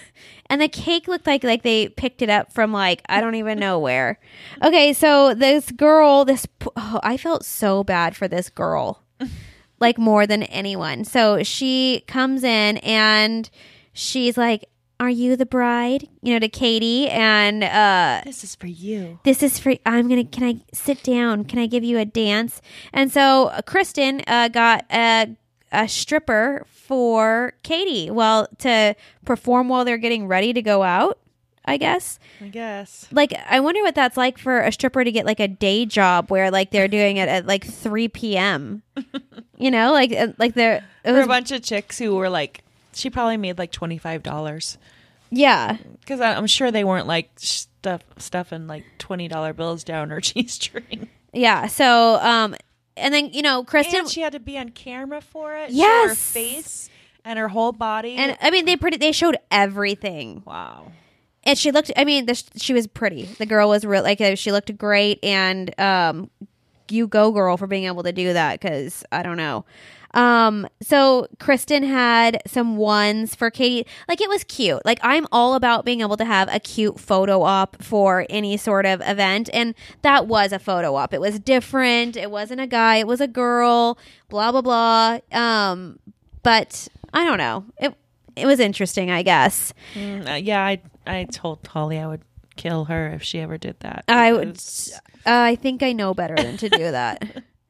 and the cake looked like like they picked it up from like I don't even know where. Okay, so this girl, this p- oh, I felt so bad for this girl, like more than anyone. So she comes in and she's like, "Are you the bride?" You know, to Katie, and uh, This is for you. this is for I'm gonna can I sit down, can I give you a dance? And so uh, Kristen uh, got a, a stripper for Katie, well, to perform while they're getting ready to go out, I guess. I guess. Like, I wonder what that's like for a stripper to get like a day job where like they're doing it at like three p.m. You know, like uh, like they're it For was, a bunch of chicks who were like, she probably made like twenty-five dollars. yeah. Because I'm sure they weren't like stuff stuffing like twenty dollar bills down her G string. Yeah. So um and then, you know, Kristen And she had to be on camera for it. Show Yes. her face and her whole body. and I mean they pretty they showed everything. wow. And she looked, I mean, this, she was pretty. The girl was real, like, uh, she looked great. And um, you go, girl, for being able to do that, because I don't know. Um, so Kristen had some ones for Katie. Like, it was cute. Like, I'm all about being able to have a cute photo op for any sort of event. And that was a photo op. It was different. It wasn't a guy. It was a girl, blah, blah, blah. Um, but I don't know. It, it was interesting, I guess. Mm, uh, yeah, I I told Holly I would kill her if she ever did that. I would. because- Uh, I think I know better than to do that.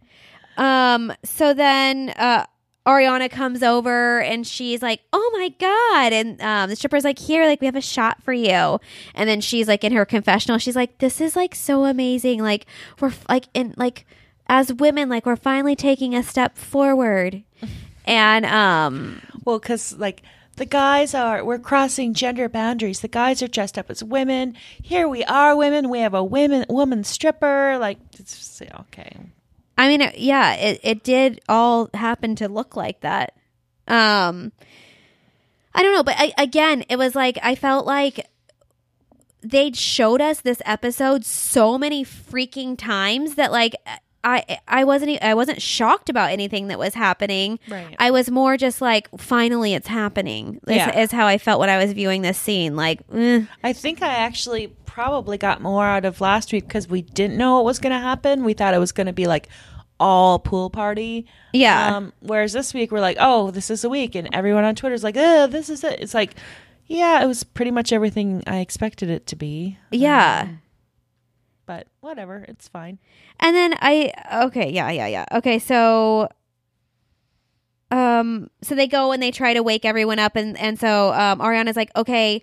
um. So then, uh, Ariana comes over and she's like, "Oh my god!" And um, the stripper's like, "Here, like we have a shot for you." And then she's like in her confessional, she's like, "This is like so amazing. Like we're f- like in like as women, like we're finally taking a step forward." And um, Well, because like the guys are, we're crossing gender boundaries. The guys are dressed up as women. Here we are, women. We have a women woman stripper. Like, it's just, okay. I mean, it, yeah, it, it did all happen to look like that. Um, I don't know, but I, again, it was like I felt like they showed us this episode so many freaking times that like I I wasn't e- I wasn't shocked about anything that was happening. Right. I was more just like, finally, it's happening. Is, Yeah. is how I felt when I was viewing this scene. Like, eh. I think I actually probably got more out of last week because we didn't know what was going to happen. We thought it was going to be like all pool party. Yeah. Um, whereas this week we're like, oh, this is the week. And everyone on Twitter is like, oh, this is it. It's like, yeah, it was pretty much everything I expected it to be. yeah. Um, but whatever. It's fine. And then I, okay, yeah, yeah, yeah. Okay, so um, so they go and they try to wake everyone up, and and so um, Ariana's like, okay,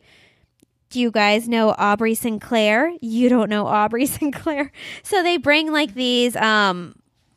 do you guys know Aubrey Sinclair? You don't know Aubrey Sinclair. So they bring like these um,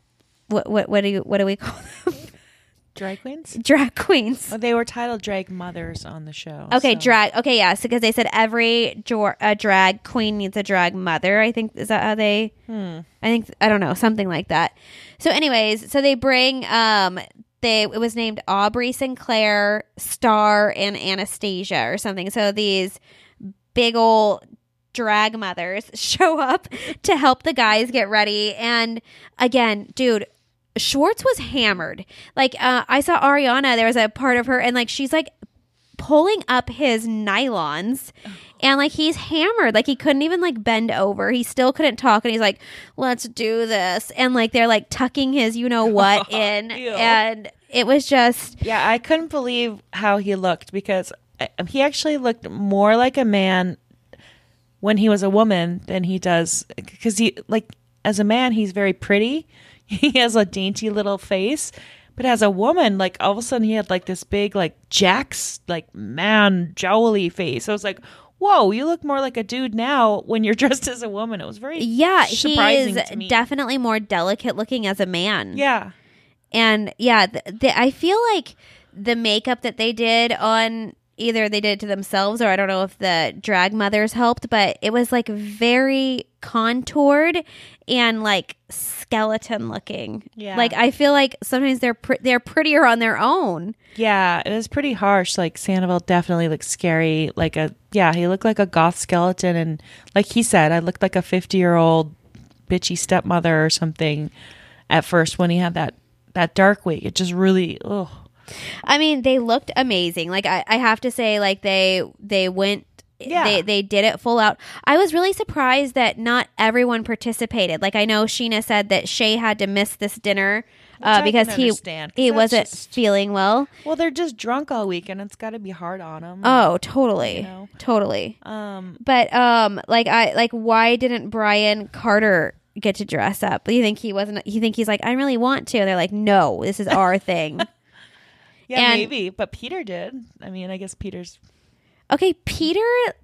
what what what do you what do we call them? Drag queens? Drag queens. Well, they were titled drag mothers on the show. Okay, so. drag. Okay, yeah, so because they said every dra- a drag queen needs a drag mother. I think is that how they? Hmm. I think I don't know, something like that. So, anyways, so they bring um they it was named Aubrey Sinclair, Star, and Anastasia or something. So these big old drag mothers show up to help the guys get ready, and again, dude. Schwartz was hammered. Like, uh, I saw Ariana, there was a part of her, and like, she's like pulling up his nylons, and like, he's hammered. Like, he couldn't even like bend over. He still couldn't talk, and he's like, let's do this. And like, they're like tucking his, you know what, in. Ew. And it was just. Yeah, I couldn't believe how he looked because he actually looked more like a man when he was a woman than he does. Because he, like, as a man, he's very pretty. He has a dainty little face, but as a woman, like all of a sudden he had like this big, like Jack's, like man, jowly face. I was like, whoa, you look more like a dude now when you're dressed as a woman. It was very Yeah, surprising he is to me. definitely more delicate looking as a man. Yeah. And yeah, the, the, I feel like the makeup that they did on either they did it to themselves or I don't know if the drag mothers helped, but it was like very contoured and like skeleton looking. Yeah. Like I feel like sometimes they're pr- they're prettier on their own. Yeah, it was pretty harsh. Like Sandoval definitely looked scary. Like a yeah, he looked like a goth skeleton, and like he said, I looked like a fifty year old bitchy stepmother or something at first when he had that that dark wig. It just really ugh. I mean, they looked amazing. Like I, I have to say, like they they went. Yeah. They they did it full out. I was really surprised that not everyone participated. Like I know Sheena said that Shay had to miss this dinner uh, I because can he understand, 'cause he that's wasn't just- feeling well. Well, they're just drunk all week, and it's got to be hard on them. Oh, totally, You know? totally. Um, But um, like I like why didn't Brian Carter get to dress up? You think he wasn't? You think he's like I really want to? They're like, no, this is our thing. yeah, And- maybe, but Peter did. I mean, I guess Peter's. Okay, Peter.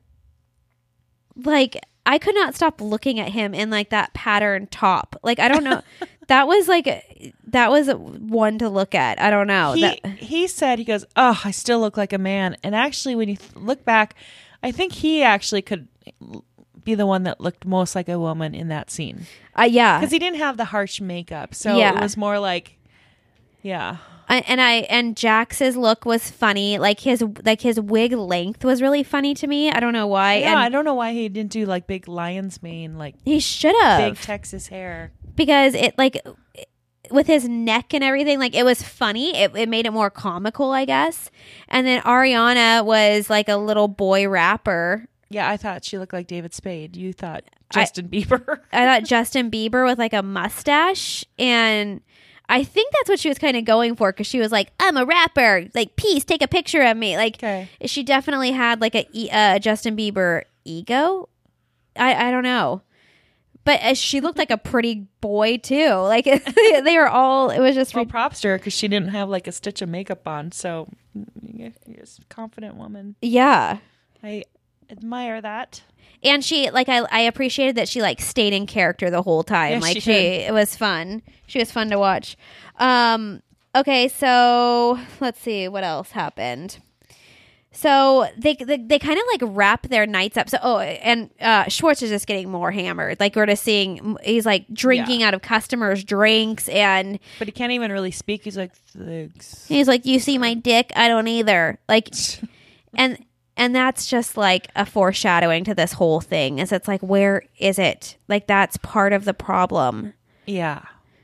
Like I could not stop looking at him in like that pattern top. Like I don't know. That was like that was one to look at. I don't know. He, That- he said, he goes, oh, I still look like a man. And actually, when you th- look back, I think he actually could be the one that looked most like a woman in that scene. uh, yeah. Because he didn't have the harsh makeup. So Yeah. it was more like, yeah. I, and I and Jax's look was funny. Like his like his wig length was really funny to me. I don't know why. Yeah, and I don't know why he didn't do like big lion's mane, like he should big have Texas hair. because it like with his neck and everything. Like it was funny. It, it made it more comical, I guess. And then Ariana was like a little boy rapper. Yeah, I thought she looked like David Spade. You thought Justin Bieber. I thought Justin Bieber with like a mustache, and I think that's what she was kind of going for because she was like, "I'm a rapper, like peace, take a picture of me." Like Okay. she definitely had like a e- uh, Justin Bieber ego. I I don't know, but uh, she looked like a pretty boy too. Like they, they were all. It was just Well, re- props to her because she didn't have like a stitch of makeup on. So, yeah, you're a confident woman. yeah. I admire that. And she like I I appreciated that she like stayed in character the whole time. Yeah, like she she, did. it was fun. She was fun to watch. Um okay, so let's see what else happened. So they they, they kind of like wrap their nights up. So oh, and uh, Schwartz is just getting more hammered. Like we're just seeing he's like drinking Yeah. out of customers' drinks, and But he can't even really speak. He's like, thanks. he's like, "You see my dick? I don't either." Like, and and that's just like a foreshadowing to this whole thing. Is it's like, where is it? Like that's part of the problem. Yeah.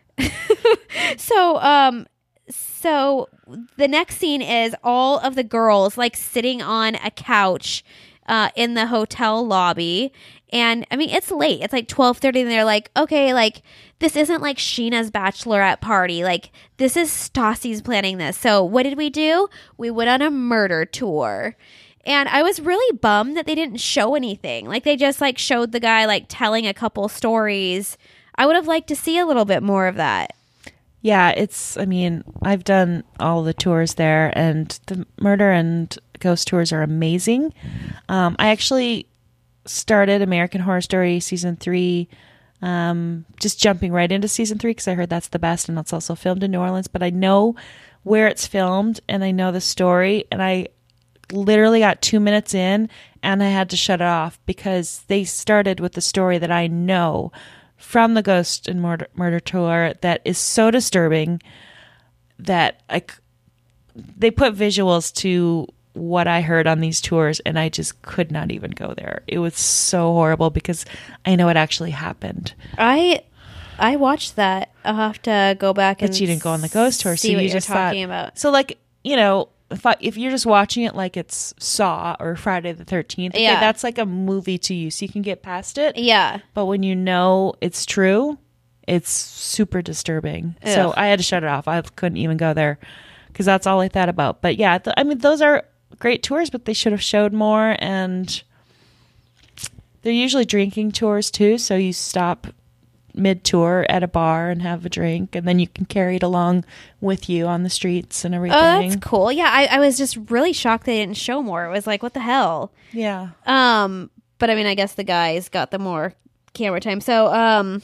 So, um, so the next scene is all of the girls like sitting on a couch, uh, in the hotel lobby. And I mean, it's late. It's like twelve thirty and they're like, okay, like this isn't like Sheena's bachelorette party. Like this is Stassi's planning this. So what did we do? We went on a murder tour. And I was really bummed that they didn't show anything. Like they just like showed the guy like telling a couple stories. I would have liked to see a little bit more of that. Yeah, it's, I mean, I've done all the tours there, and the murder and ghost tours are amazing. Um, I actually started American Horror Story season three, um, just jumping right into season three because I heard that's the best, and it's also filmed in New Orleans, but I know where it's filmed and I know the story, and I literally got two minutes in and I had to shut it off because they started with the story that I know from the Ghost and Murder, Murder Tour that is so disturbing that I, they put visuals to what I heard on these tours, and I just could not even go there. It was so horrible because I know it actually happened. I I watched that. I'll have to go back and But you didn't go on the ghost tour, so see what you you're just talking thought, about. So, like, you know, if I, if you're just watching it like it's Saw or Friday the thirteenth, okay, Yeah. that's like a movie to you, so you can get past it. Yeah. But when you know it's true, it's super disturbing. So Ugh. I had to shut it off. I couldn't even go there because that's all I thought about. But yeah, th- I mean, those are great tours, but they should have showed more. And they're usually drinking tours too. So you stop mid-tour at a bar and have a drink, and then you can carry it along with you on the streets and everything. Oh, that's cool. Yeah, I, I was just really shocked they didn't show more. It was like, what the hell? Yeah. Um, but I mean, I guess the guys got the more camera time. So, um,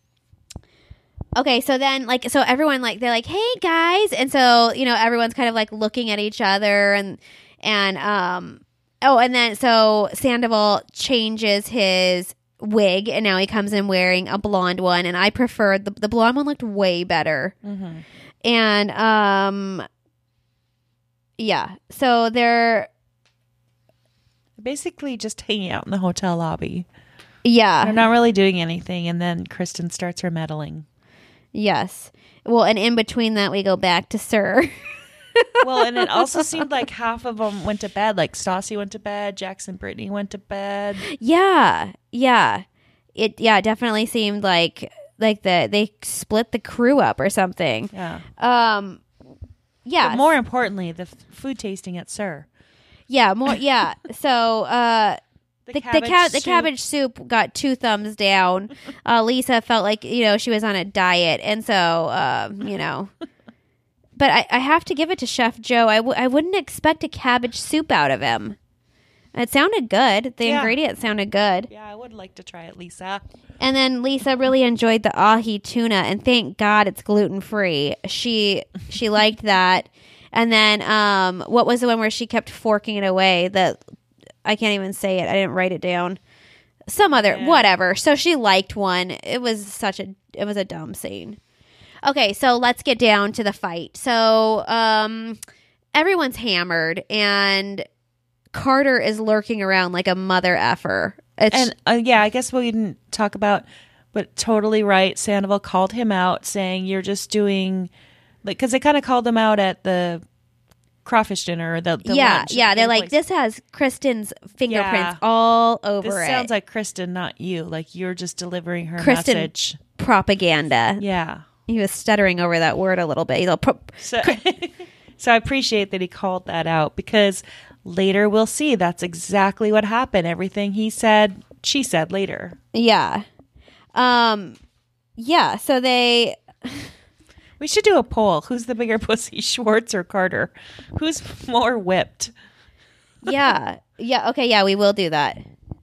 okay, so then like, so everyone like they're like, hey guys, and so you know everyone's kind of like looking at each other and and um oh, and then so Sandoval changes his wig and now he comes in wearing a blonde one, and I preferred the the blonde one looked way better. Mm-hmm. And um, yeah, so they're Basically just hanging out in the hotel lobby. yeah. They're not really doing anything, and then Kristen starts her meddling. Yes. Well, and in between that, we go back to Sir. Well, and it also seemed like half of them went to bed. Like Stassi went to bed, Jackson Brittany went to bed. Yeah. Yeah. It yeah, it definitely seemed like like the they split the crew up or something. Yeah. Um yeah. But more importantly, the f- food tasting at Sir. yeah, more yeah. So uh The, the the, cabbage ca- the soup. cabbage soup got two thumbs down. Uh, Lisa felt like, you know, she was on a diet. And so, uh, you know, but I, I have to give it to Chef Joe. I, w- I wouldn't expect a cabbage soup out of him. It sounded good. The Yeah. ingredients sounded good. Yeah, I would like to try it, Lisa. And then Lisa really enjoyed the ahi tuna, and thank God it's gluten free. She she liked that. And then um, what was the one where she kept forking it away? That I can't even say it. I didn't write it down. Some other Yeah. whatever. So she liked one. It was such a it was a dumb scene. Okay, so let's get down to the fight. So um, everyone's hammered, and Carter is lurking around like a mother effer. It's, And uh, yeah, I guess we didn't talk about, but totally right. Sandoval called him out, saying you're just doing, like, because they kind of called him out at the crawfish dinner or the, the yeah, lunch. yeah. They're like, place. this has Kristen's fingerprints Yeah. all over This it. sounds like Kristen, not you. Like you're just delivering her Kristen message. propaganda. Yeah. He was stuttering over that word a little bit. He's all, pro- So, so I appreciate that he called that out, because later we'll see that's exactly what happened. Everything he said, she said later. yeah, um, yeah. So they, We should do a poll. Who's the bigger pussy, Schwartz or Carter? Who's more whipped? yeah, yeah. Okay, yeah, we will do that.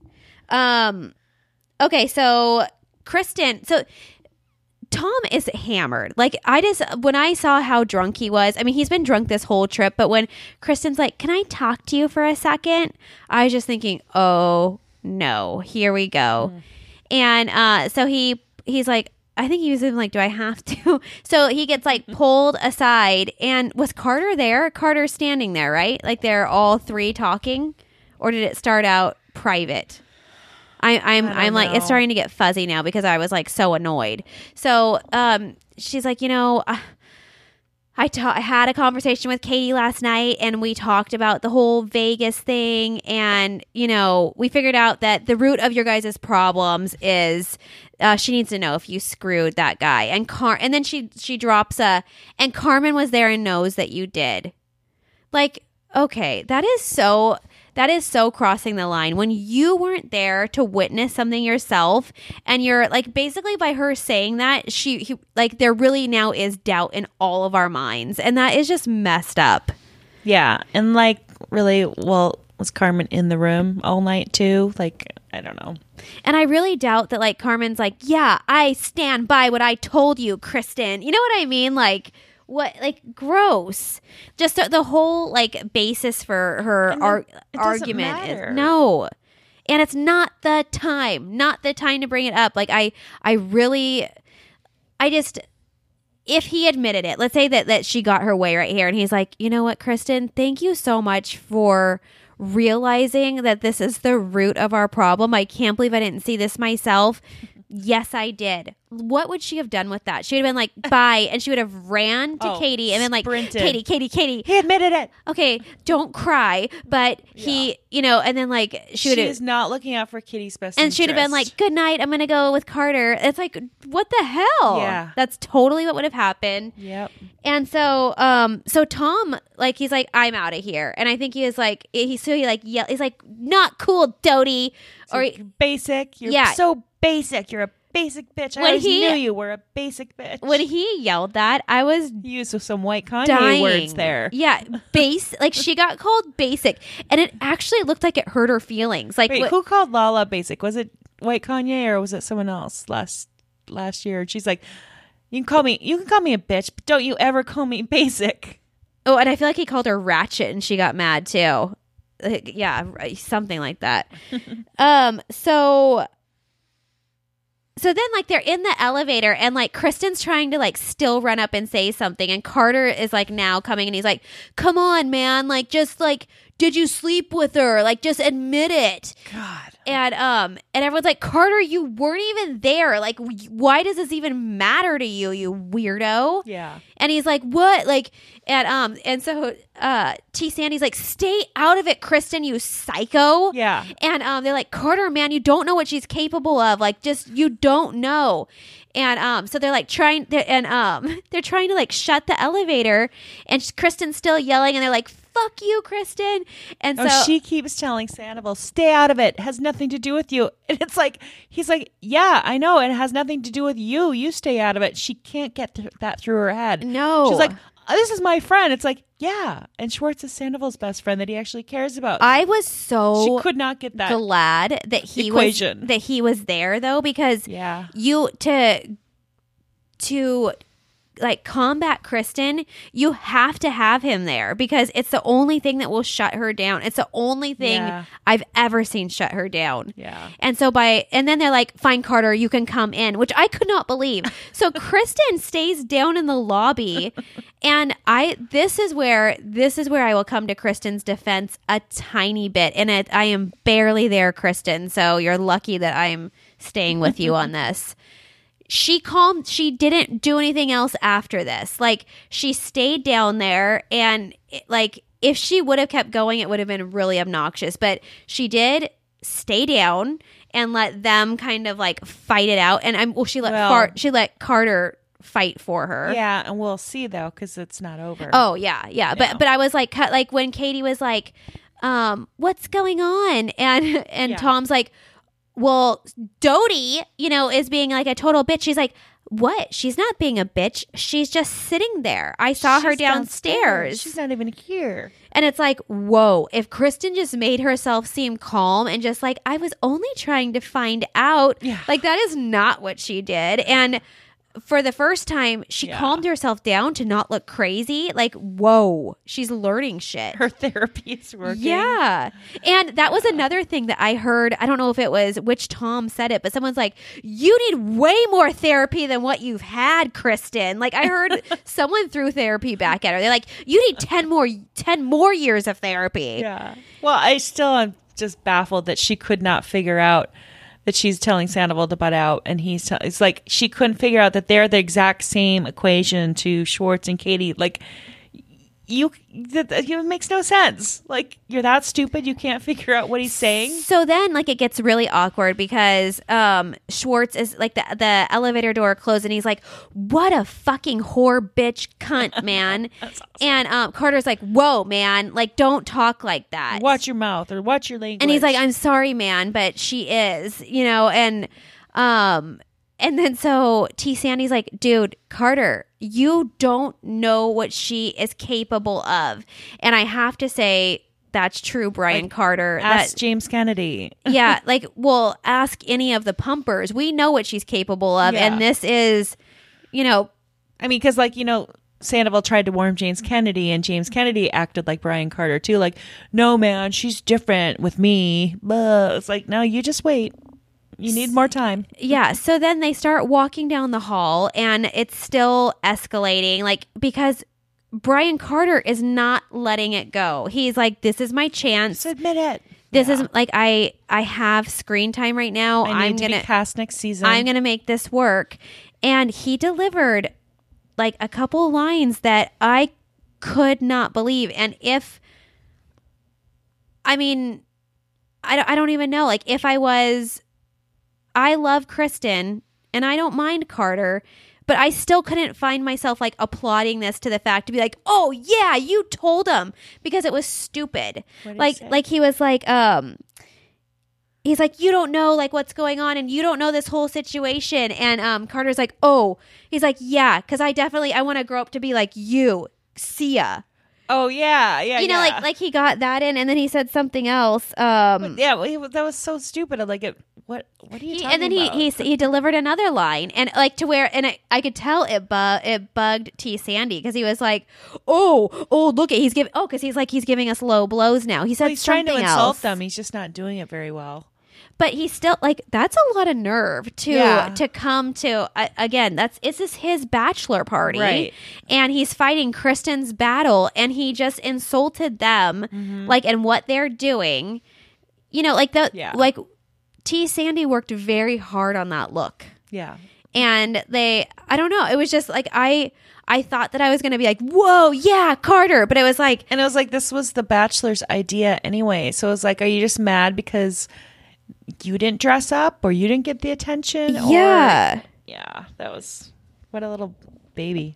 Um, okay, so Kristen, so Tom is hammered. Like, I just, when I saw how drunk he was, I mean, he's been drunk this whole trip, but when Kristen's like, can I talk to you for a second? I was just thinking, oh no, here we go. Mm. And uh, so he, he's like, I think he was even like, do I have to? So he gets like pulled aside, and was Carter there? Carter's standing there, right? Like they're all three talking, or did it start out private? I, I'm I don't I'm like, know. it's starting to get fuzzy now because I was like so annoyed. So um, she's like, you know, uh, I, ta- I had a conversation with Katie last night, and we talked about the whole Vegas thing, and you know, we figured out that the root of your guys' problems is uh, she needs to know if you screwed that guy. And Car- and then she she drops a, and Carmen was there and knows that you did. Like, okay, that is so. that is so crossing the line when you weren't there to witness something yourself, and you're like, basically by her saying that, she he, like there really now is doubt in all of our minds, and that is just messed up. Yeah, and like really, well, was Carmen in the room all night too? Like, I don't know. And I really doubt that like Carmen's like, yeah, I stand by what I told you, Kristen. You know what I mean? Like, what, like, gross. Just the, the whole like basis for her And ar- then it doesn't argument matter. is no. And it's not the time, not the time to bring it up. Like, I, I really, I just, if he admitted it, let's say that, that she got her way right here, and he's like, you know what, Kristen, thank you so much for realizing that this is the root of our problem. I can't believe I didn't see this myself. Yes, I did. What would she have done with that? She would have been like, bye. And she would have ran to Oh, Katie and then like, sprinted. Katie, Katie, Katie. He admitted it. Okay, don't cry. But he, you know, and then like, she She would is have, not looking out for Kitty's best and she would have been like, good night. I'm going to go with Carter. It's like, what the hell? Yeah. That's totally what would have happened. Yep. And so, um, so Tom, like, he's like, I'm out of here. And I think he was like, he, so he like, yell, he's like, not cool, Dodie. Or You're basic. You're Yeah. so basic. You're a basic bitch. I When always he- knew you were a basic bitch. when he yelled that, I was He used some white Kanye dying. words there. Yeah, base. Like, she got called basic, and it actually looked like it hurt her feelings. Like, Wait, what- who called Lala basic? Was it white Kanye or was it someone else last last year? She's like, you can call me, you can call me a bitch, but don't you ever call me basic. oh, and I feel like he called her ratchet, and she got mad too. Like, yeah, something like that. um. So. So then, like, they're in the elevator, and, like, Kristen's trying to, like, still run up and say something, and Carter is, like, now coming, and he's like, come on, man, like, just, like, did you sleep with her? Like, just admit it. God. And, um, and everyone's like, Carter, you weren't even there. Like, w- why does this even matter to you, you weirdo? Yeah. And he's like, what? Like, and, um, and so, uh, T. Sandy's like, stay out of it, Kristen, you psycho. Yeah. And um, they're like, Carter, man, you don't know what she's capable of. Like, just you don't know. And um, so they're like trying, they're, and um, they're trying to like shut the elevator, and sh- Kristen's still yelling, and they're like, "Fuck you, Kristen!" And so Oh, she keeps telling Sandoval, stay out of it. It has nothing to do with you. And it's like, he's like, yeah, I know. It has nothing to do with you. You stay out of it. She can't get th- that through her head. No. She's like, oh, this is my friend. It's like, yeah. And Schwartz is Sandoval's best friend that he actually cares about. I was so she could not get that. glad that he equation. was that he was there though, because Yeah. you to to like combat Kristen, you have to have him there, because it's the only thing that will shut her down. It's the only thing Yeah. I've ever seen shut her down. Yeah. And so by and then they're like, fine, Carter, you can come in, which I could not believe. So Kristen stays down in the lobby, and I this is where this is where I will come to Kristen's defense a tiny bit. And it, I am barely there, Kristen. So you're lucky that I'm staying with you on this. She calmed, she didn't do anything else after this. Like, she stayed down there, and it, like, if she would have kept going, it would have been really obnoxious. But she did stay down and let them kind of like fight it out. And I'm, well, she let Well- Far, she let Carter fight for her. Yeah. And we'll see, though, because it's not over. Oh yeah, yeah. But Yeah. but I was like, cut, like when Katie was like, um, what's going on? And and Yeah. Tom's like, well, Dodie, you know, is being like a total bitch. She's like, what? She's not being a bitch. She's just sitting there. I saw her She's downstairs. She's not even here. And it's like, whoa, if Kristen just made herself seem calm and just like, I was only trying to find out, Yeah. like, that is not what she did. And for the first time, she Yeah. calmed herself down to not look crazy. Like, whoa, she's learning shit. Her therapy is working. Yeah. And that was another thing that I heard. I don't know if it was which Tom said it, but someone's like, you need way more therapy than what you've had, Kristen. Like, I heard someone threw therapy back at her. They're like, you need ten more ten more years of therapy. Yeah. Well, I still am just baffled that she could not figure out that she's telling Sandoval to butt out, and he's tell- it's like she couldn't figure out that they're the exact same equation to Schwartz and Katie. Like, you that, that it makes no sense. Like, you're that stupid you can't figure out what he's saying. So then, like, it gets really awkward because um, Schwartz is like the the elevator door closed, and he's like, "What a fucking whore, bitch, cunt, man!" That's awesome. And um, Carter's like, "Whoa, man! Like, don't talk like that. Watch your mouth or watch your language." And he's like, "I'm sorry, man, but she is, you know." And um, and then so T. Sandy's like, "Dude, Carter, you don't know what she is capable of." And I have to say, that's true, Brian Like, Carter. Ask That, James Kennedy. yeah, like, well, ask any of the pumpers. We know what she's capable of. Yeah. And this is, you know, I mean, because, like, you know, Sandoval tried to warn James Kennedy, and James Kennedy acted like Brian Carter, too. Like, no, man, she's different with me. Blah. It's like, no, you just wait. You need more time. yeah. So then they start walking down the hall, and it's still escalating, like, because Brian Carter is not letting it go. He's like, "This is my chance. Just admit it. This Yeah. is like I I have screen time right now. I need I'm to gonna be cast next season. I'm gonna make this work." And he delivered like a couple lines that I could not believe. And if I mean, I don't, I don't even know. Like, if I was, I love Kristen and I don't mind Carter, but I still couldn't find myself like applauding this to the fact to be like, "Oh yeah, you told him," because it was stupid. What did he Like, say? like he was like, um, he's like, "You don't know like what's going on, and you don't know this whole situation." And um, Carter's like, "Oh," he's like, "Yeah, because I definitely I want to grow up to be like you. See ya." Oh, yeah. Yeah. You know, yeah. like like he got that in, and then he said something else. Um, Yeah, well, he, that was so stupid. I'm like, it, what What are you he, talking and then he, about? he he delivered another line, and like to where, and it, I could tell it bu- it bugged T. Sandy because he was like, "Oh, oh, look at he's giving oh," because he's like he's giving us low blows now. He said Well, he's trying something to insult else. them. He's just not doing it very well. But he's still like, that's a lot of nerve to Yeah. to come to uh, again. That's this is his bachelor party, Right. and he's fighting Kristen's battle, and he just insulted them, Mm-hmm. like, and what they're doing. You know, like the Yeah. like T. Sandy worked very hard on that look, Yeah. and they, I don't know, it was just like I I thought that I was gonna be like, "Whoa, yeah, Carter," but it was like, And it was like, this was the Bachelor's idea anyway. So it was like, are you just mad because you didn't dress up or you didn't get the attention? yeah, Or, yeah. That was, what a little baby.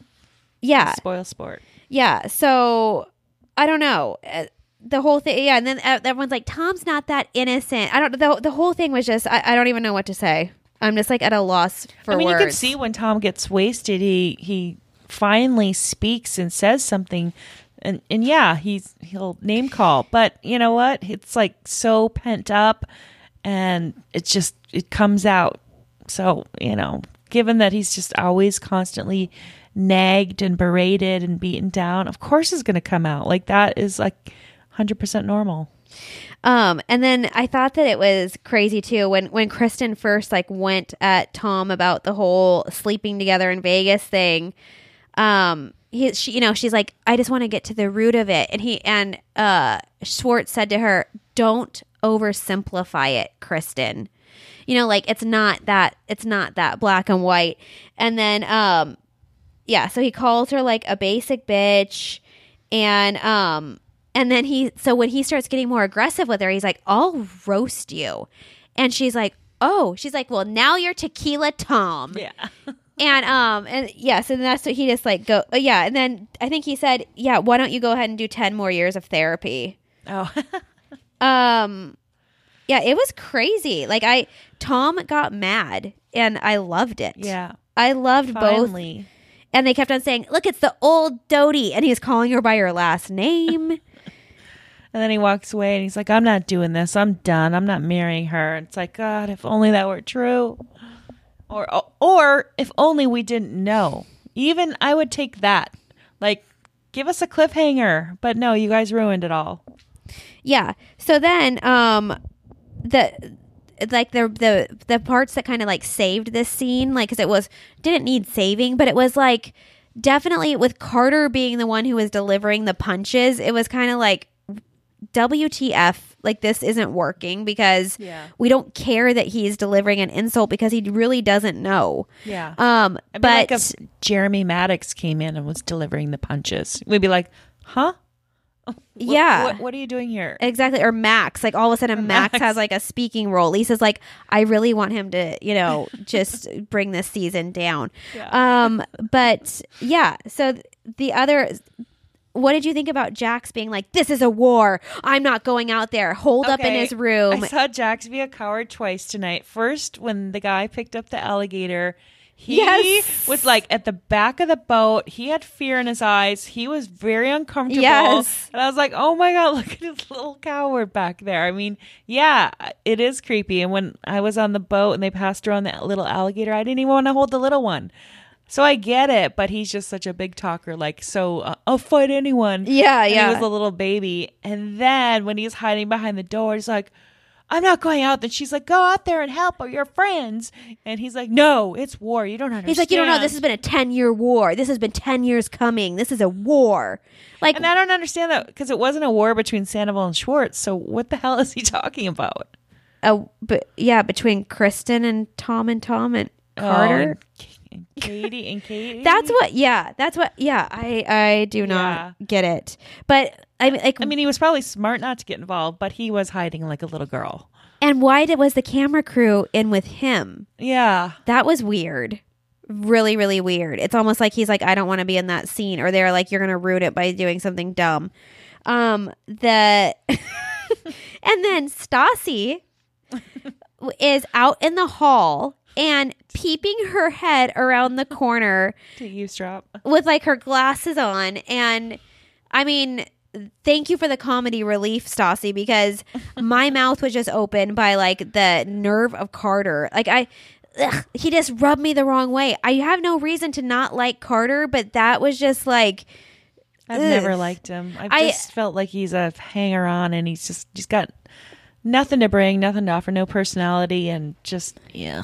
yeah. Spoil sport. Yeah, so I don't know. Uh, the whole thing, yeah, and then uh, everyone's like, "Tom's not that innocent." I don't. The, the whole thing was just, I, I don't even know what to say. I'm just like at a loss for I mean, words. you can see when Tom gets wasted, he he finally speaks and says something, and and yeah, he's he'll name call, but you know what? It's like so pent up, and it's just it comes out. So you know, given that he's just always constantly nagged and berated and beaten down, of course it's going to come out. Like that is like one hundred percent normal. Um, and then I thought that it was crazy too when when Kristen first like went at Tom about the whole sleeping together in Vegas thing. Um, he, she, you know, she's like, "I just want to get to the root of it," and he and uh, Schwartz said to her, "Don't oversimplify it, Kristen. You know, like it's not that it's not that black and white." And then, um, yeah, so he calls her like a basic bitch, and um. And then he, so when he starts getting more aggressive with her, he's like, "I'll roast you." And she's like, "Oh," she's like, "Well, now you're Tequila Tom." Yeah. And, um, and yeah, so then that's what he just like go, uh, yeah. And then I think he said, "Yeah, why don't you go ahead and do ten more years of therapy?" Oh. Um, yeah, it was crazy. Like I, Tom got mad and I loved it. Yeah. I loved both. Finally. And they kept on saying, "Look, it's the old Dodie." And he's calling her by her last name. And then he walks away and he's like, "I'm not doing this. I'm done. I'm not marrying her." It's like, God, if only that were true. Or or if only we didn't know. Even I would take that. Like, give us a cliffhanger. But no, you guys ruined it all. Yeah. So then, um, the like the the the parts that kind of like saved this scene, like, because it was didn't need saving, but it was like definitely with Carter being the one who was delivering the punches, it was kind of like W T F, like this isn't working because Yeah. we don't care that he's delivering an insult because he really doesn't know. Yeah. Um, I'd be but like if Jeremy Maddox came in and was delivering the punches. We'd be like, huh? What, yeah. What, what are you doing here? Exactly. Or Max, like all of a sudden Max. Max. has like a speaking role. Lisa's like, I really want him to, you know, just bring this season down. Yeah. Um, but yeah, so th- the other, what did you think about Jax being like, this is a war. I'm not going out there. Hold up in Okay, his room. I saw Jax be a coward twice tonight. First, when the guy picked up the alligator, he Yes. was like at the back of the boat. He had fear in his eyes. He was very uncomfortable. Yes. And I was like, oh my God, look at this little coward back there. I mean, yeah, it is creepy. And when I was on the boat and they passed around that little alligator, I didn't even want to hold the little one. So I get it, but he's just such a big talker. Like, so uh, I'll fight anyone. Yeah, and yeah. He was a little baby. And then when he's hiding behind the door, he's like, I'm not going out. Then she's like, go out there and help your friends. And he's like, no, it's war. You don't understand. He's like, you don't know, this has been a ten-year war. This has been ten years coming. This is a war. Like, And I don't understand that because it wasn't a war between Sandoval and Schwartz. So what the hell is he talking about? a, but yeah, between Kristen and Tom and Tom and Carter. Oh, and Katie and Katie. That's what, yeah, that's what, yeah, I, I do not get it. But I mean, like, I mean, he was probably smart not to get involved, but he was hiding like a little girl. and why did, was the camera crew in with him? Yeah. That was weird. Really, really weird. It's almost like he's like, I don't want to be in that scene, or they're like, you're going to ruin it by doing something dumb. Um, the, and then Stassi is out in the hall and peeping her head around the corner To eavesdrop. with like her glasses on. And I mean, thank you for the comedy relief, Stassi, because my mouth was just open by like the nerve of Carter. Like I, ugh, he just rubbed me the wrong way. I have no reason to not like Carter, but that was just like, I've ugh. never liked him. I've I- just felt like he's a hanger on and he's just, he's got nothing to bring, nothing to offer, no personality, and just, yeah.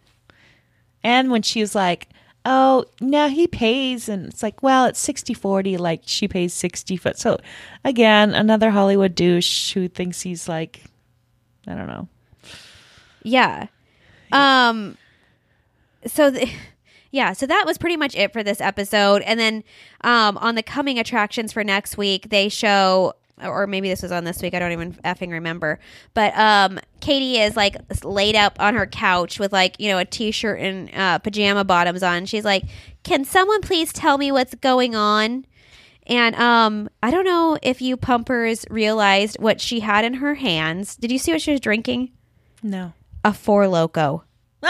And when she was like, oh, no, he pays. And it's like, well, it's sixty forty. Like, she pays sixty foot. So, again, another Hollywood douche who thinks he's like, I don't know. yeah. Um, so the, yeah, so that was pretty much it for this episode. And then um, on the coming attractions for next week, they show, or maybe this was on this week, I don't even effing remember. But um, Katie is like laid up on her couch with like, you know, a t-shirt and uh, pajama bottoms on. She's like, can someone please tell me what's going on? And um, I don't know if you pumpers realized what she had in her hands. Did you see what she was drinking? No. A Four Loko.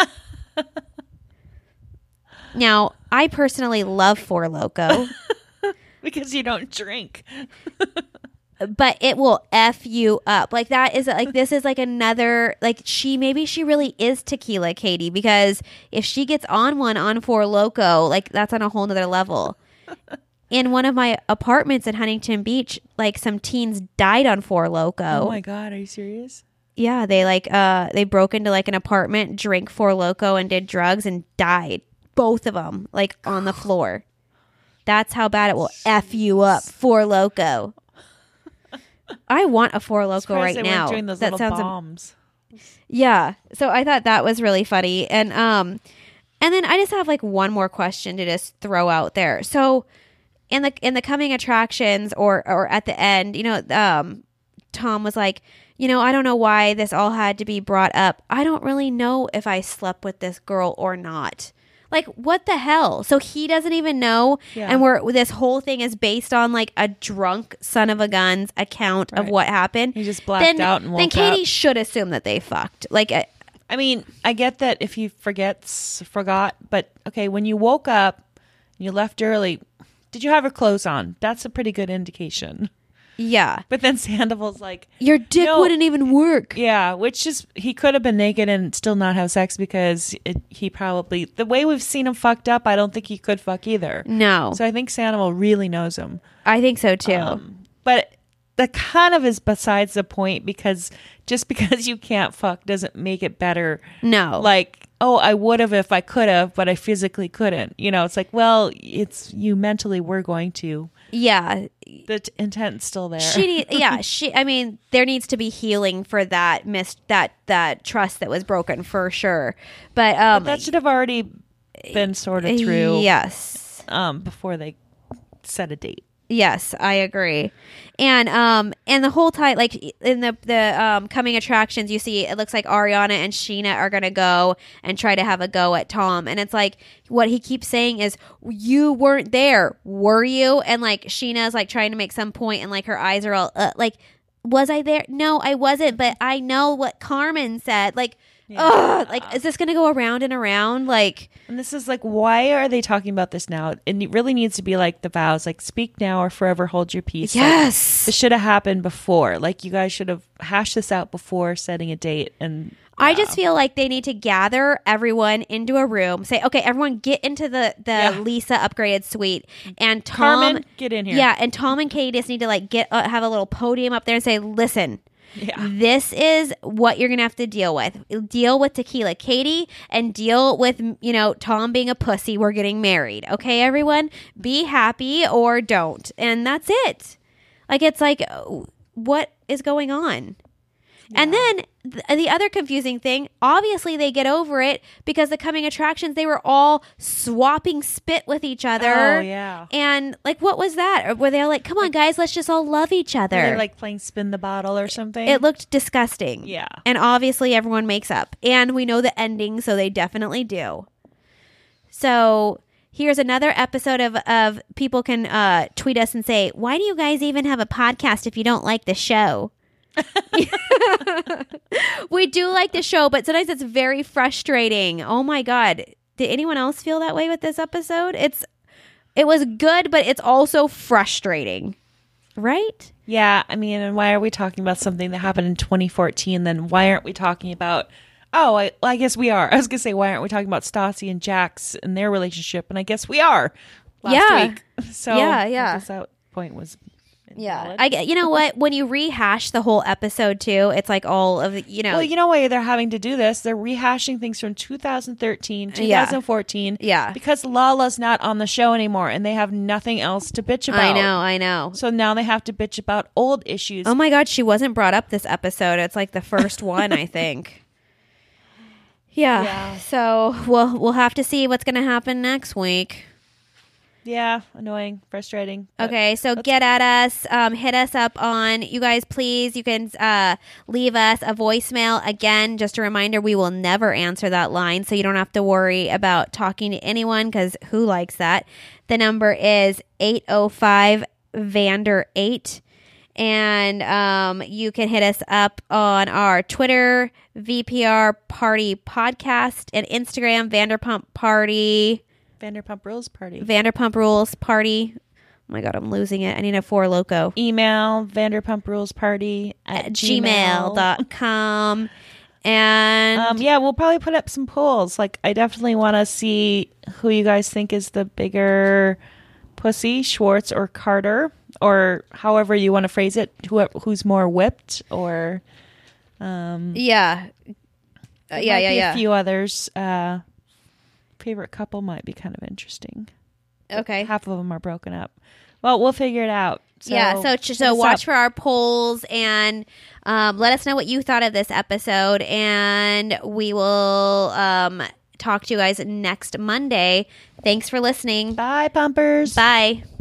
Now, I personally love Four Loko, Because you don't drink. but it will F you up. Like that is like, this is like another, like she, maybe she really is tequila Katie, because if she gets on one on Four Loko, like that's on a whole nother level. In one of my apartments in Huntington Beach, like some teens died on Four Loko. Oh my God, are you serious? Yeah, they like uh they broke into like an apartment, drank Four Loko, and did drugs and died. Both of them, like on the floor. That's how bad it will F you up. Four Loko. I want a Four Loko Surprised right they now. weren't doing those That little sounds am- bombs. yeah. So I thought that was really funny, and um, and then I just have like one more question to just throw out there. So in the in the coming attractions, or or at the end, you know, um, Tom was like, you know, I don't know why this all had to be brought up. I don't really know if I slept with this girl or not. Like, what the hell? So he doesn't even know, Yeah. and we're this whole thing is based on like a drunk son of a gun's account of Right. what happened. He just blacked then, out and then woke Katie up. should assume that they fucked. Like, uh, I mean, I get that if he forgets, forgot, but okay, when you woke up, you left early, did you have your clothes on? That's a pretty good indication. yeah, But then Sandoval's like, your dick No. wouldn't even work. yeah, which is, he could have been naked and still not have sex because it, he probably, the way we've seen him fucked up, I don't think he could fuck either. No, So I think Sandoval really knows him. I think so too. Um, but that kind of is besides the point, because just because you can't fuck doesn't make it better. no, Like, oh, I would have if I could have, but I physically couldn't. You know, it's like, well, it's you mentally were going to. yeah, the t- intent's still there. She need, yeah, she I mean, there needs to be healing for that missed that that trust that was broken for sure. But um But that should have already been sorted through. Yes. Um, before they set a date. Yes, I agree. And um and the whole time, like in the the um coming attractions, you see it looks like Ariana and Sheena are gonna go and try to have a go at Tom, and it's like what he keeps saying is, "You weren't there, were you?" And like Sheena's like trying to make some point, and like her eyes are all uh, like, "Was I there? No, I wasn't, but I know what Carmen said." Like, Yeah. ugh, like is this gonna go around and around? Like. And this is like, why are they talking about this now? It really needs to be like the vows, like speak now or forever hold your peace. Yes. Like, this should have happened before. Like you guys should have hashed this out before setting a date. And I yeah. just feel like they need to gather everyone into a room, say, okay, everyone get into the, the Yeah. Lisa upgraded suite, and Tom, Carmen, get in here. Yeah, and Tom and Katie just need to like get uh, have a little podium up there and say, listen, Yeah. this is what you're gonna have to deal with. Deal with Tequila Katie and deal with, you know, Tom being a pussy. We're getting married. Okay, everyone? Be happy or don't. And that's it. Like, it's like, what is going on? Yeah. And then th- the other confusing thing, obviously they get over it because the coming attractions, they were all swapping spit with each other. Oh, yeah. And like, what was that? Or were they all like, come on, guys, let's just all love each other? They're like playing spin the bottle or something. It looked disgusting. Yeah. And obviously everyone makes up. And we know the ending, so they definitely do. So here's another episode of, of people can uh, tweet us and say, why do you guys even have a podcast if you don't like the show? We do like the show, but sometimes it's very frustrating. Oh my God. Did anyone else feel that way with this episode? It's it was good, but it's also frustrating. Right? Yeah, I mean, and why are we talking about something that happened in twenty fourteen? Then why aren't we talking about, oh, I, well, I guess we are. I was going to say, why aren't we talking about Stassi and Jax and their relationship? And I guess we are last Yeah. week. So Yeah, yeah. I guess that point was Yeah. invalid. I get, you know what? When you rehash the whole episode too, it's like all of the, you know. Well, you know why they're having to do this? They're rehashing things from two thousand thirteen, Yeah. twenty fourteen. Yeah. Because Lala's not on the show anymore and they have nothing else to bitch about. I know, I know. So now they have to bitch about old issues. Oh my God, she wasn't brought up this episode. It's like the first one, I think. Yeah. Yeah. So we'll we'll have to see what's going to happen next week. Yeah, annoying, frustrating. but Okay, so get at us, um, hit us up on, you guys, please, you can uh, leave us a voicemail. Again, just a reminder, we will never answer that line, so you don't have to worry about talking to anyone, because who likes that? The number is eight oh five Vander eight, and um, you can hit us up on our Twitter, V P R Party Podcast, and Instagram, Vanderpump Party. Vanderpump Rules Party. Vanderpump Rules Party. Oh my God, I'm losing it. I need a Four Loco. Email Vanderpump Rules Party at, At gmail. gmail dot com. And Um, yeah, we'll probably put up some polls. Like, I definitely want to see who you guys think is the bigger pussy, Schwartz or Carter, or however you want to phrase it. Who who's more whipped, or um, yeah. Uh, there yeah, might yeah, be yeah. A few others. Uh, favorite couple might be kind of interesting. Okay. Half of them are broken up. Well, we'll figure it out. So, yeah, so hit so us watch up. for our polls and um, let us know what you thought of this episode, and we will um, talk to you guys next Monday. Thanks for listening. Bye, pumpers. Bye.